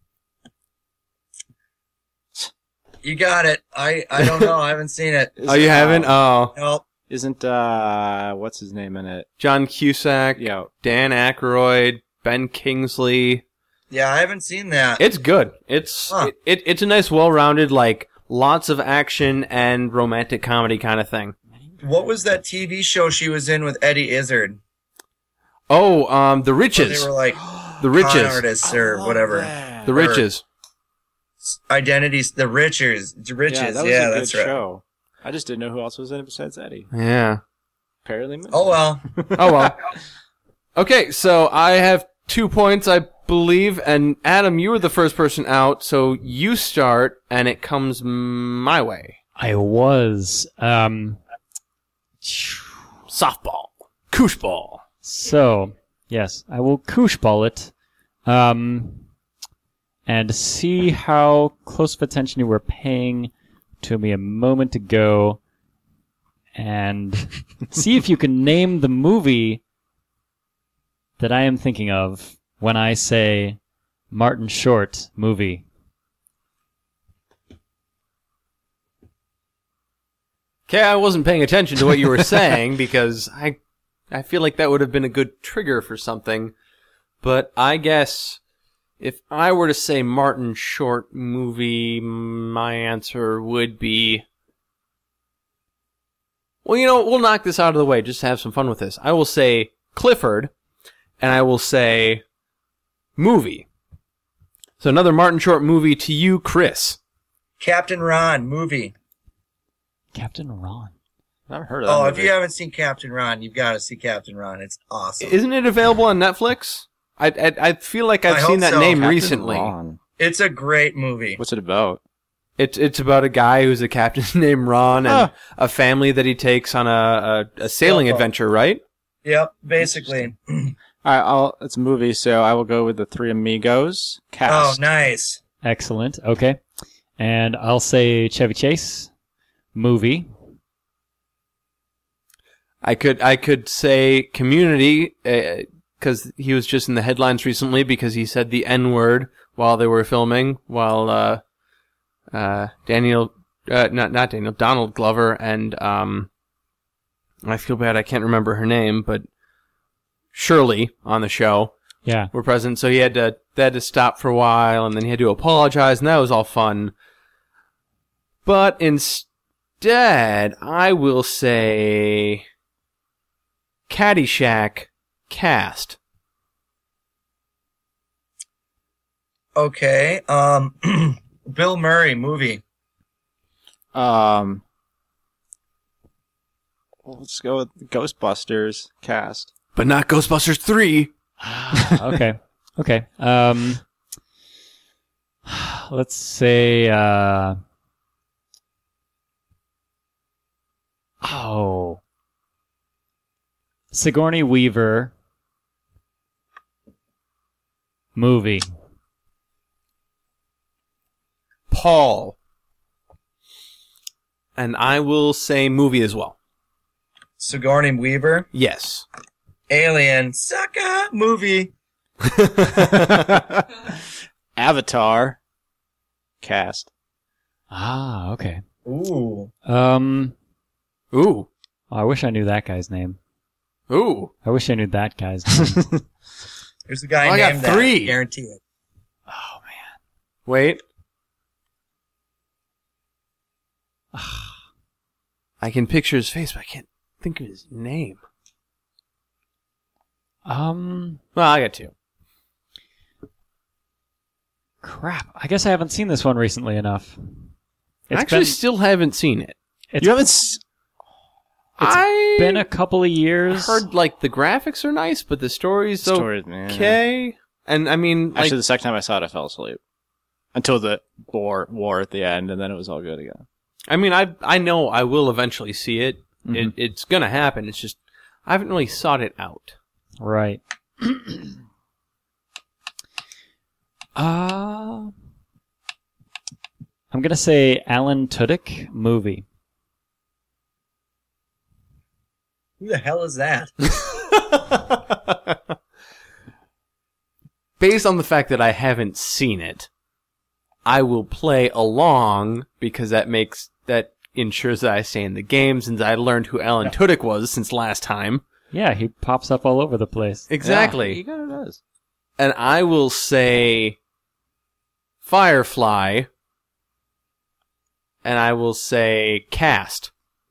You got it. I don't know. I haven't seen it. Oh, you haven't? Oh. Nope. Isn't what's his name in it? John Cusack, Yeah. Dan Aykroyd, Ben Kingsley. Yeah, I haven't seen that. It's good. It's it's a nice, well-rounded, like lots of action and romantic comedy kind of thing. What was that TV show she was in with Eddie Izzard? Oh, The Riches. They were like The con Riches. artists or whatever. The Riches. Identities, The Riches. The Riches. Yeah, that was Yeah, a that's good right. show. I just didn't know who else was in it besides Eddie. Yeah. Apparently. Oh well. Oh well. Okay, so I have 2 points, I believe, and Adam, you were the first person out, so you start, and it comes my way. I was. Softball. Kooshball. So, yes, I will kooshball it. And see how close of attention you were paying to me a moment ago. And see if you can name the movie that I am thinking of when I say Martin Short movie. Okay, I wasn't paying attention to what you were saying because I feel like that would have been a good trigger for something. But I guess if I were to say Martin Short movie, my answer would be... Well, you know, we'll knock this out of the way just to have some fun with this. I will say Clifford, and I will say movie. So another Martin Short movie to you, Chris. Captain Ron movie. Captain Ron. I've never heard of that Oh, movie. if you haven't seen Captain Ron, you've got to see Captain Ron. It's awesome. Isn't it available on Netflix? I feel like I've I seen hope that so. name Captain recently. Ron. It's a great movie. What's it about? It's about a guy who's a captain named Ron and a family that he takes on a sailing Sailboat. adventure, right? Yep, basically. All right, it's a movie, so I will go with The Three Amigos Oh, cast. nice. Excellent. Okay. And I'll say Chevy Chase movie. I could say Community because he was just in the headlines recently because he said the N-word while they were filming, while Donald Glover and I feel bad I can't remember her name, but Shirley on the show Yeah. were present, so they had to stop for a while, and then he had to apologize, and that was all fun. But instead, I will say Caddyshack cast. Okay. Bill Murray movie. Let's go with Ghostbusters cast. But not Ghostbusters 3. Okay. Okay. Let's say. Sigourney Weaver movie. Paul. And I will say movie as well. Sigourney Weaver. Yes. Alien. Sucker. Movie. Avatar cast. Okay. Ooh. Ooh. I wish I knew that guy's name. Ooh. I wish I knew that guy's name. There's a guy I named got 3. that. Guarantee it. Oh, man. Wait. I can picture his face, but I can't think of his name. Well, I got 2. Crap. I guess I haven't seen this one recently enough. I actually still haven't seen it. It's You haven't... I been a couple of years. heard, like, the graphics are nice, but the story's man. okay. And, I mean, like, Actually, the second time I saw it, I fell asleep. Until the war at the end, and then it was all good again. I mean, I know I will eventually see it. Mm-hmm. It's gonna happen. It's just, I haven't really sought it out. Right. I'm going to say Alan Tudyk movie. Who the hell is that? Based on the fact that I haven't seen it, I will play along because that ensures that I stay in the game, since I learned who Alan Tudyk was since last time. Yeah, he pops up all over the place. Exactly. Yeah, he kind of does. And I will say Firefly, and I will say cast.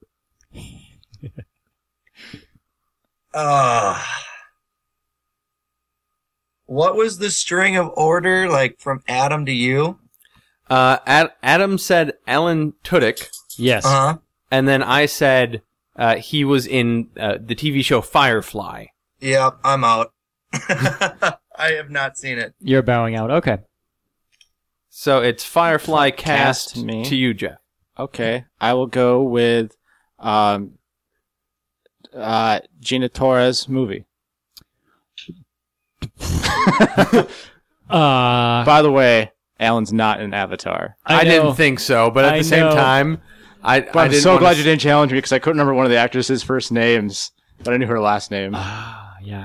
What was the string of order, like, from Adam to you? Adam said Alan Tudyk, Yes. Uh-huh. and then I said he was in the TV show Firefly. Yep, I'm out. I have not seen it. You're bowing out. Okay. So it's Firefly cast me. to you, Jeff. Okay, I will go with Gina Torres movie. By the way, Alan's not an Avatar. I know. didn't think so, but at I the same know. time, I I'm didn't so wanna glad you didn't challenge me because I couldn't remember one of the actresses' first names, but I knew her last name. Yeah.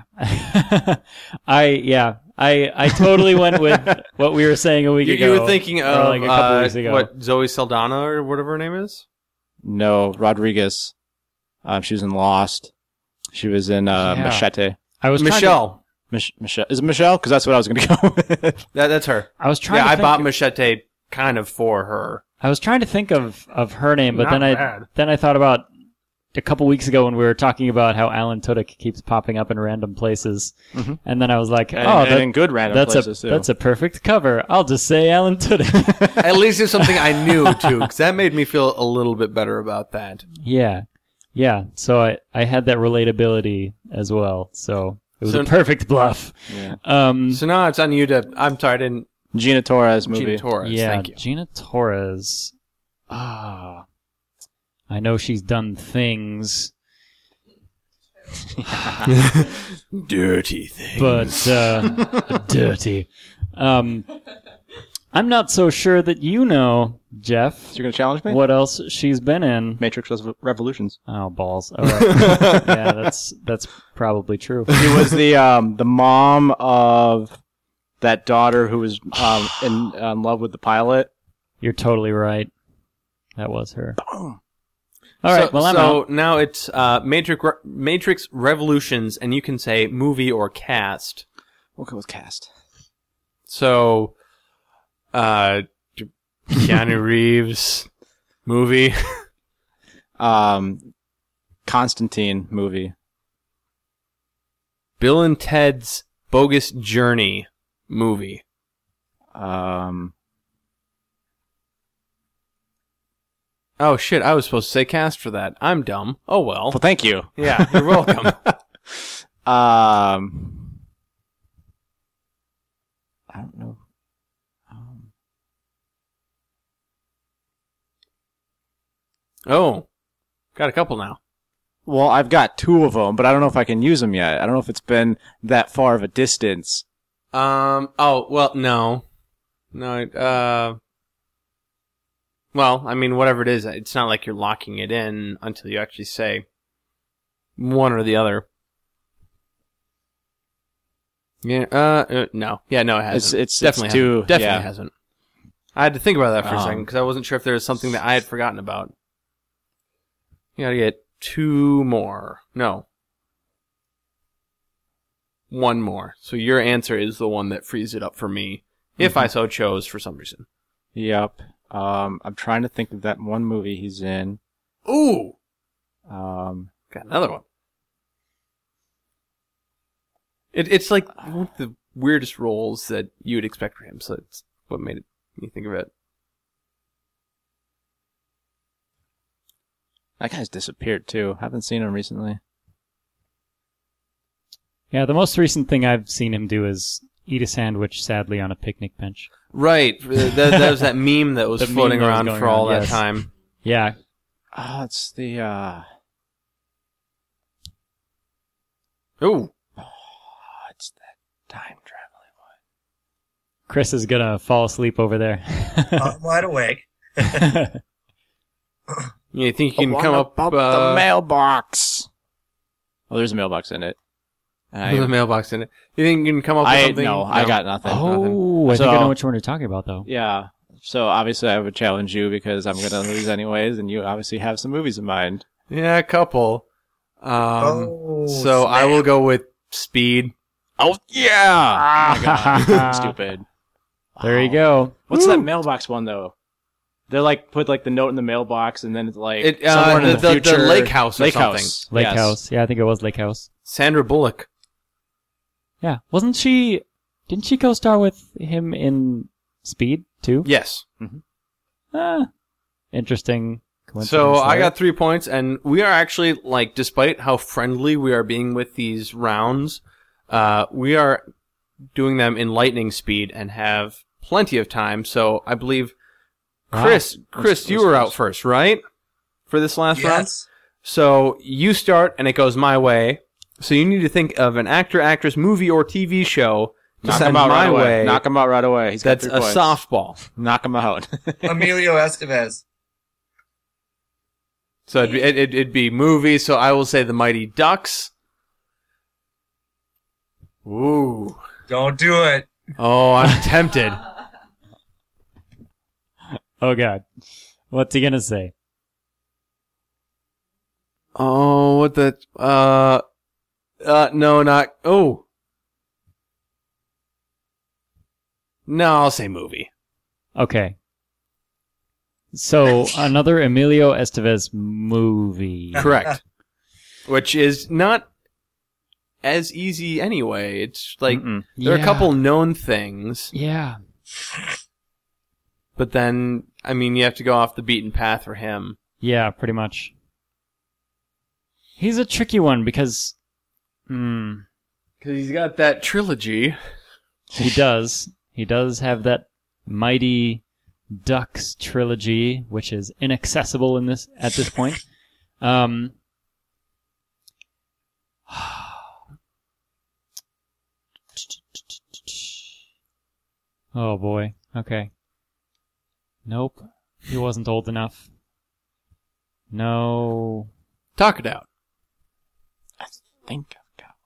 I totally went with what we were saying a week ago. You were thinking or of like a couple weeks ago. what, Zoe Saldana or whatever her name is? No, Rodriguez. She was in Lost. She was in Machete. I was Michelle. Michelle. Is it Michelle? Because that's what I was going to go with. That's her. I was trying. Yeah, to I think, bought Machete kind of for her. I was trying to think of her name, but Not then bad. I thought about a couple weeks ago when we were talking about how Alan Tudyk keeps popping up in random places, and then I was like, and in good random places, too. That's a perfect cover. I'll just say Alan Tudyk. At least it's something I knew, too, because that made me feel a little bit better about that. Yeah. So I had that relatability as well. So it was a perfect bluff. Yeah. So now it's on you to... I'm sorry, I didn't... Gina Torres movie. Gina Torres, Yeah, thank you. Gina Torres. I know she's done things, Dirty thing. but dirty. I'm not so sure that you know, Jeff, So you're going to challenge me? what else she's been in. Matrix Revolutions. Oh, balls. All right. Yeah, that's probably true. She was the mom of that daughter who was in love with the pilot. You're totally right. That was her. All right, well, I'm so out. now it's Matrix Revolutions, and you can say movie or cast. We'll go with cast. So, Keanu Reeves movie. Constantine movie. Bill and Ted's Bogus Journey movie. Oh, shit. I was supposed to say cast for that. I'm dumb. Oh, well. Well, thank you. Yeah, you're welcome. I don't know. Oh, got a couple now. Well, I've got 2 of them, but I don't know if I can use them yet. I don't know if it's been that far of a distance. Oh, well, no. Well, I mean, whatever it is, it's not like you're locking it in until you actually say one or the other. Yeah, no. Yeah, no, it hasn't. It's definitely too, hasn't. Definitely yeah. hasn't. I had to think about that for a second, because I wasn't sure if there was something that I had forgotten about. You gotta get 2 more. No. 1 more. So your answer is the one that frees it up for me, if I so chose for some reason. Yep. I'm trying to think of that one movie he's in. Ooh! Got another one. It's like one of the weirdest roles that you would expect for him, so that's what made me think of it. That guy's disappeared too. Haven't seen him recently. Yeah, the most recent thing I've seen him do is eat a sandwich sadly on a picnic bench. Right. That was that meme that was floating around for all that time. Yeah. Oh, it's the Ooh. it's that time traveling one. Chris is gonna fall asleep over there. I'm wide awake. You think you can come up about the mailbox? Oh, there's a mailbox in it. There's a mailbox in it. You think you can come up with something? No, I got nothing. Oh, I think I know which one you're talking about, though. Yeah. So obviously I would challenge you because I'm going to lose anyways, and you obviously have some movies in mind. Yeah, a couple. So snap. I will go with Speed. Oh, yeah! Oh, my God. Stupid. There you go. What's that mailbox one, though? They're like, put like the note in the mailbox, and then it's like, somewhere in the future. The Lake House or Lake something. House. Lake Yes. House. Yeah, I think it was Lake House. Sandra Bullock. Yeah. Didn't she co-star with him in Speed, too? Yes. Interesting coincidence. So I there. got 3 points, and we are actually, like, despite how friendly we are being with these rounds, we are doing them in lightning speed and have plenty of time. So I believe, Chris, you were out first, right? For this last round? Yes. So you start, and it goes my way. So you need to think of an actor, actress, movie, or TV show to Knock send him out my right away. way. Knock him out right away. He's got That's 3 a points. softball. Knock him out. Emilio Estevez. So it'd be movies. So I will say The Mighty Ducks. Ooh. Don't do it. Oh, I'm tempted. Oh, God. What's he gonna say? Oh, what the... no, not... Oh. No, I'll say movie. Okay. So, another Emilio Estevez movie. Correct. Which is not as easy anyway. It's like, there are a couple known things, Yeah. but then, I mean, you have to go off the beaten path for him. Yeah, pretty much. He's a tricky one because... Because he's got that trilogy. He does. He does have that Mighty Ducks trilogy, which is inaccessible at this point. Oh boy. Okay. Nope. He wasn't old enough. No. Talk it out. I think I've got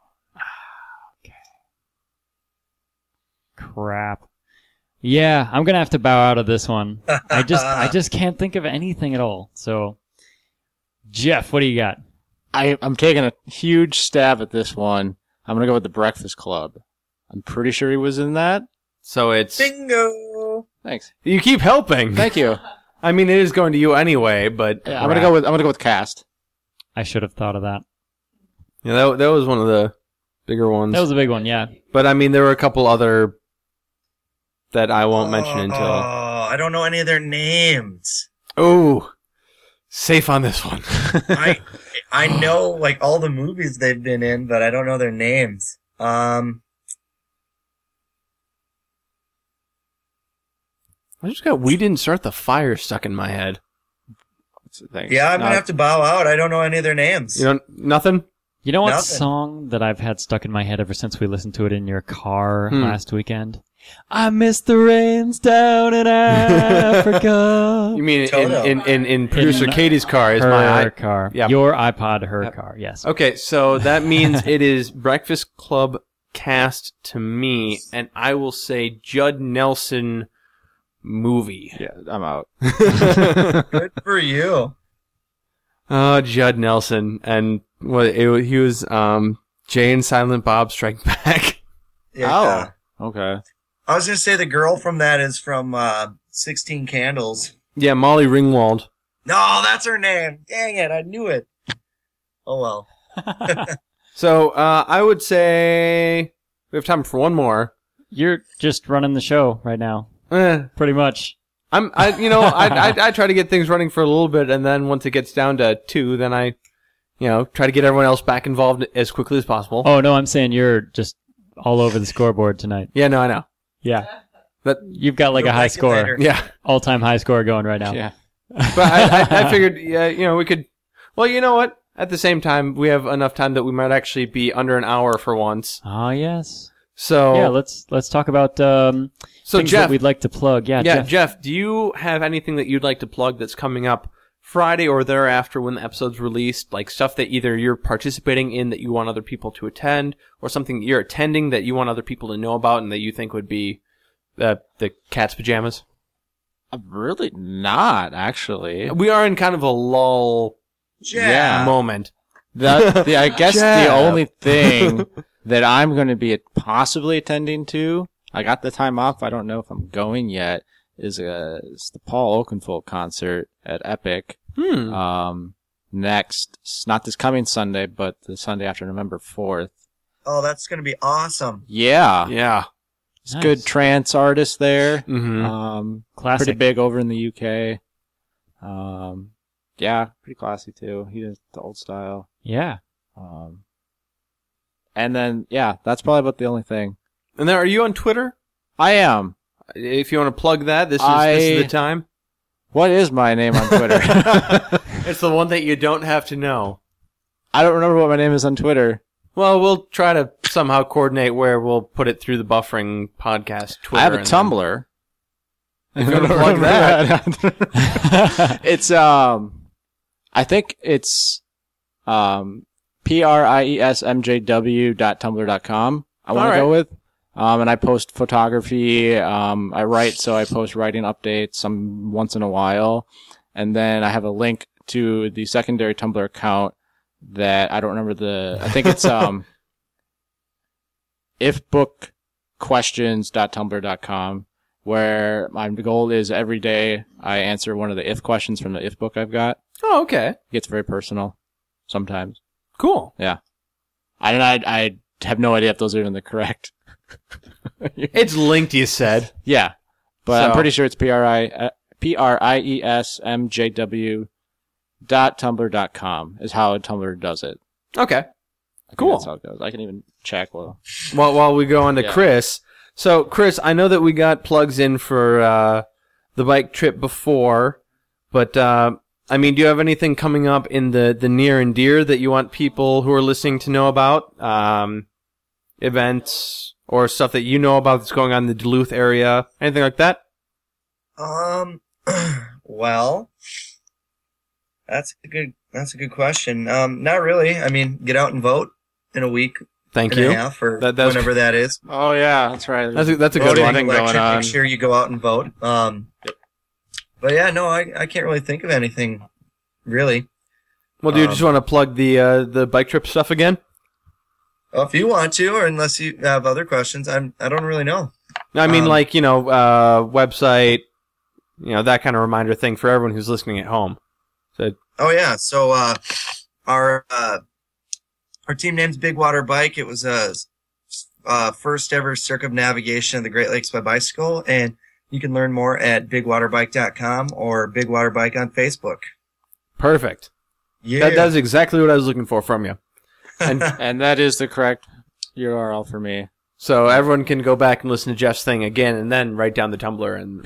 Crap. Yeah, I'm gonna have to bow out of this one. I just can't think of anything at all. So, Jeff, what do you got? I'm taking a huge stab at this one. I'm going to go with The Breakfast Club. I'm pretty sure he was in that. So it's... Bingo. Thanks. You keep helping. Thank you. I mean, it is going to you anyway, but... Yeah, I'm going to go with cast. I should have thought of that. Yeah, that was one of the bigger ones. That was a big one, yeah. But, I mean, there were a couple other that I won't mention until... Oh, I don't know any of their names. Oh. Safe on this one. I know like all the movies they've been in, but I don't know their names. I just got "We Didn't Start the Fire" stuck in my head. Yeah, I'm gonna have to bow out. I don't know any of their names. You know, nothing? You know what Nothing. song that I've had stuck in my head ever since we listened to it in your car last weekend? I miss the rains down in Africa. You mean Toto. in producer In Katie's car is her my car. Yeah. Your iPod, her car. Yes. Okay, so that means it is Breakfast Club cast to me, and I will say Judd Nelson movie. Yeah, I'm out. Good for you. Oh, Judd Nelson, and he was Jay and Silent Bob Strike Back. Yeah. Oh, okay. I was gonna say the girl from that is from 16 Candles. Yeah, Molly Ringwald. No, that's her name. Dang it, I knew it. Oh well. So I would say we have time for one more. You're just running the show right now, pretty much. I try to get things running for a little bit, and then once it gets down to 2, then I, try to get everyone else back involved as quickly as possible. Oh, no, I'm saying you're just all over the scoreboard tonight. Yeah, no, I know. Yeah. But You've got like You'll a high like it score, later. yeah, all-time high score going right now. Yeah. but I figured, we could. Well, you know what? At the same time, we have enough time that we might actually be under an hour for once. Oh, yes. So Yeah, let's talk about things Jeff, that we'd like to plug. Yeah, Jeff, do you have anything that you'd like to plug that's coming up Friday or thereafter when the episode's released? Like stuff that either you're participating in that you want other people to attend, or something that you're attending that you want other people to know about and that you think would be the cat's pajamas? Really not, actually. We are in kind of a lull Yeah. moment. I guess Jeff. the only thing that I'm going to be possibly attending to, I got the time off, I don't know if I'm going yet, is the Paul Oakenfold concert at Epic. Next, not this coming Sunday, but the Sunday after November 4th. Oh, that's gonna be awesome. Yeah. Yeah. It's good trance artist there. Mm-hmm. Classic. Pretty big over in the UK. Yeah, pretty classy too. He does the old style. Yeah. And then, yeah, that's probably about the only thing. And then, are you on Twitter? I am. If you want to plug that, this is the time. What is my name on Twitter? It's the one that you don't have to know. I don't remember what my name is on Twitter. Well, we'll try to somehow coordinate where we'll put it through the Buffering Podcast Twitter. I have a Tumblr. If you want to plug that. It's, I think it's, priesmjw.tumblr.com. I want to go with. And I post photography. I write, so I post writing updates once in a while. And then I have a link to the secondary Tumblr account that I don't remember I think it's, ifbookquestions.tumblr.com, where my goal is every day I answer one of the if questions from the if book I've got. Oh, okay. It gets very personal sometimes. Cool. Yeah. I have no idea if those are even the correct. It's linked, you said. Yeah. But I'm So- pretty sure it's priesmjw.tumblr.com is how Tumblr does it. Okay. I think Cool. That's how it goes. I can even check. While While we go on to Yeah. Chris. So, Chris, I know that we got plugs in for the bike trip before, but do you have anything coming up in the near and dear that you want people who are listening to know about? Events or stuff that you know about that's going on in the Duluth area? Anything like that? Well, that's a good question. Not really. I mean, get out and vote in a week Thank and you. a half or That's- whenever that is. Oh yeah, that's right. That's a good Voting one. going election, on. Make sure you go out and vote. But yeah, no, I can't really think of anything, really. Well, do you just want to plug the bike trip stuff again? Well, if you want to, or unless you have other questions, I don't really know. I mean, website, that kind of reminder thing for everyone who's listening at home. So, Oh yeah, so our team name's Big Water Bike. It was a first ever circumnavigation of the Great Lakes by bicycle, and you can learn more at bigwaterbike.com or Big Water Bike on Facebook. Perfect. Yeah. That's exactly what I was looking for from you. And And that is the correct URL for me. so everyone can go back and listen to Jeff's thing again and then write down the Tumblr. And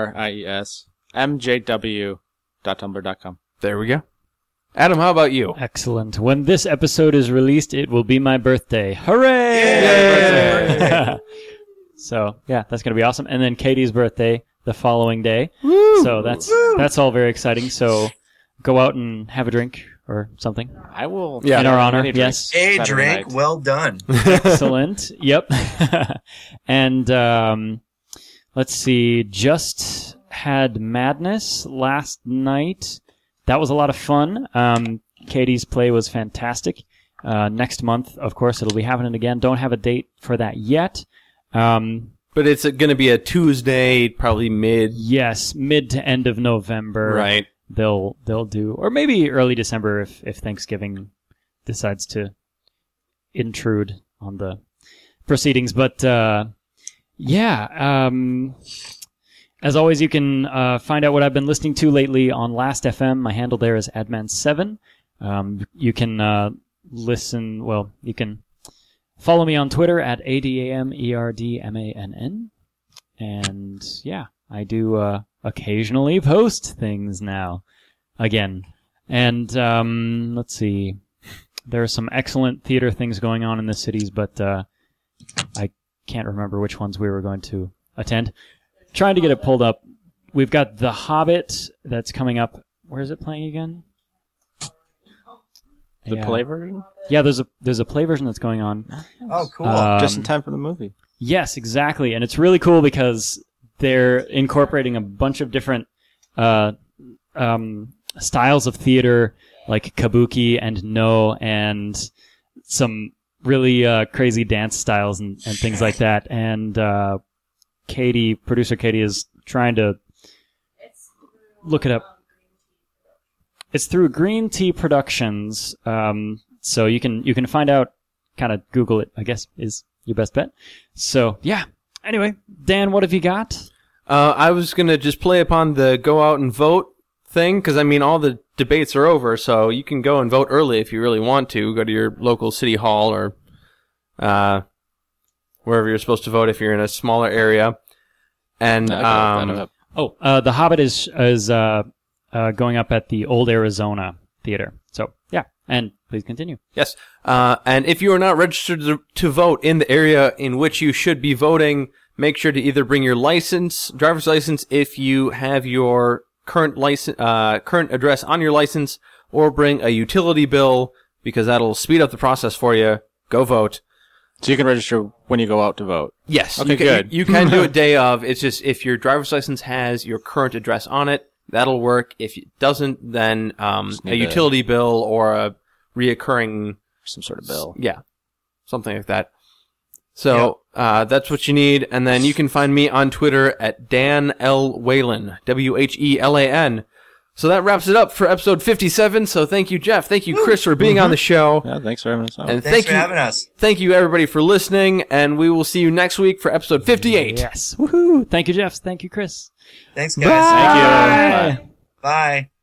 PRIESMJW.tumblr.com. there we go. Adam, how about you? Excellent. When this episode is released, it will be my birthday. Hooray! Yay! So, yeah, that's going to be awesome. And then Katie's birthday the following day. Woo! So that's all very exciting. So go out and have a drink or something. I will. Yeah. In our honor, Any yes. A Saturday drink, night. well done. Excellent. Yep. And let's see. Just had Madness last night. That was a lot of fun. Katie's play was fantastic. Next month, of course, it'll be happening again. Don't have a date for that yet. But it's going to be a Tuesday, probably mid. Yes, mid to end of November. Right. They'll do, or maybe early December if Thanksgiving decides to intrude on the proceedings. But yeah, as always, you can find out what I've been listening to lately on Last.fm. My handle there is Adman7. You can listen. Well, you can follow me on Twitter at ADAMERDMANN. And yeah, I do occasionally post things now again. And let's see. There are some excellent theater things going on in the cities, but I can't remember which ones we were going to attend. Trying to get it pulled up. We've got The Hobbit that's coming up. Where is it playing again? The play version? Yeah, there's a play version that's going on. Oh, cool. Just in time for the movie. Yes, exactly. And it's really cool because they're incorporating a bunch of different styles of theater, like kabuki and no, and some really crazy dance styles and things like that. And producer Katie, is trying to look it up. It's through Green Tea Productions, so you can find out. Kind of Google it, I guess, is your best bet. So yeah. Anyway, Dan, what have you got? I was going to just play upon the go out and vote thing, because, I mean, all the debates are over, so you can go and vote early if you really want to. Go to your local city hall or wherever you're supposed to vote if you're in a smaller area. And The Hobbit is going up at the Old Arizona Theater. So yeah, and please continue. yes, and if you are not registered to vote in the area in which you should be voting, make sure to either bring your driver's license if you have your current address on your license, or bring a utility bill, because that'll speed up the process for you. Go vote. So you can register when you go out to vote. Yes. Okay, good. You can do it day of. It's just if your driver's license has your current address on it, that'll work. If it doesn't, then a utility bill or a reoccurring... Some sort of bill. Yeah. Something like that. So that's what you need. And then you can find me on Twitter at Dan L. Whelan, Whelan. So that wraps it up for episode 57. So thank you, Jeff. Thank you, Chris, for being on the show. Yeah, thanks for having us on. And Thanks for having us. Thank you, everybody, for listening. And we will see you next week for episode 58. Yes. Woohoo! Thank you, Jeff. Thank you, Chris. Thanks, guys. Bye. Thank you. Bye. Bye.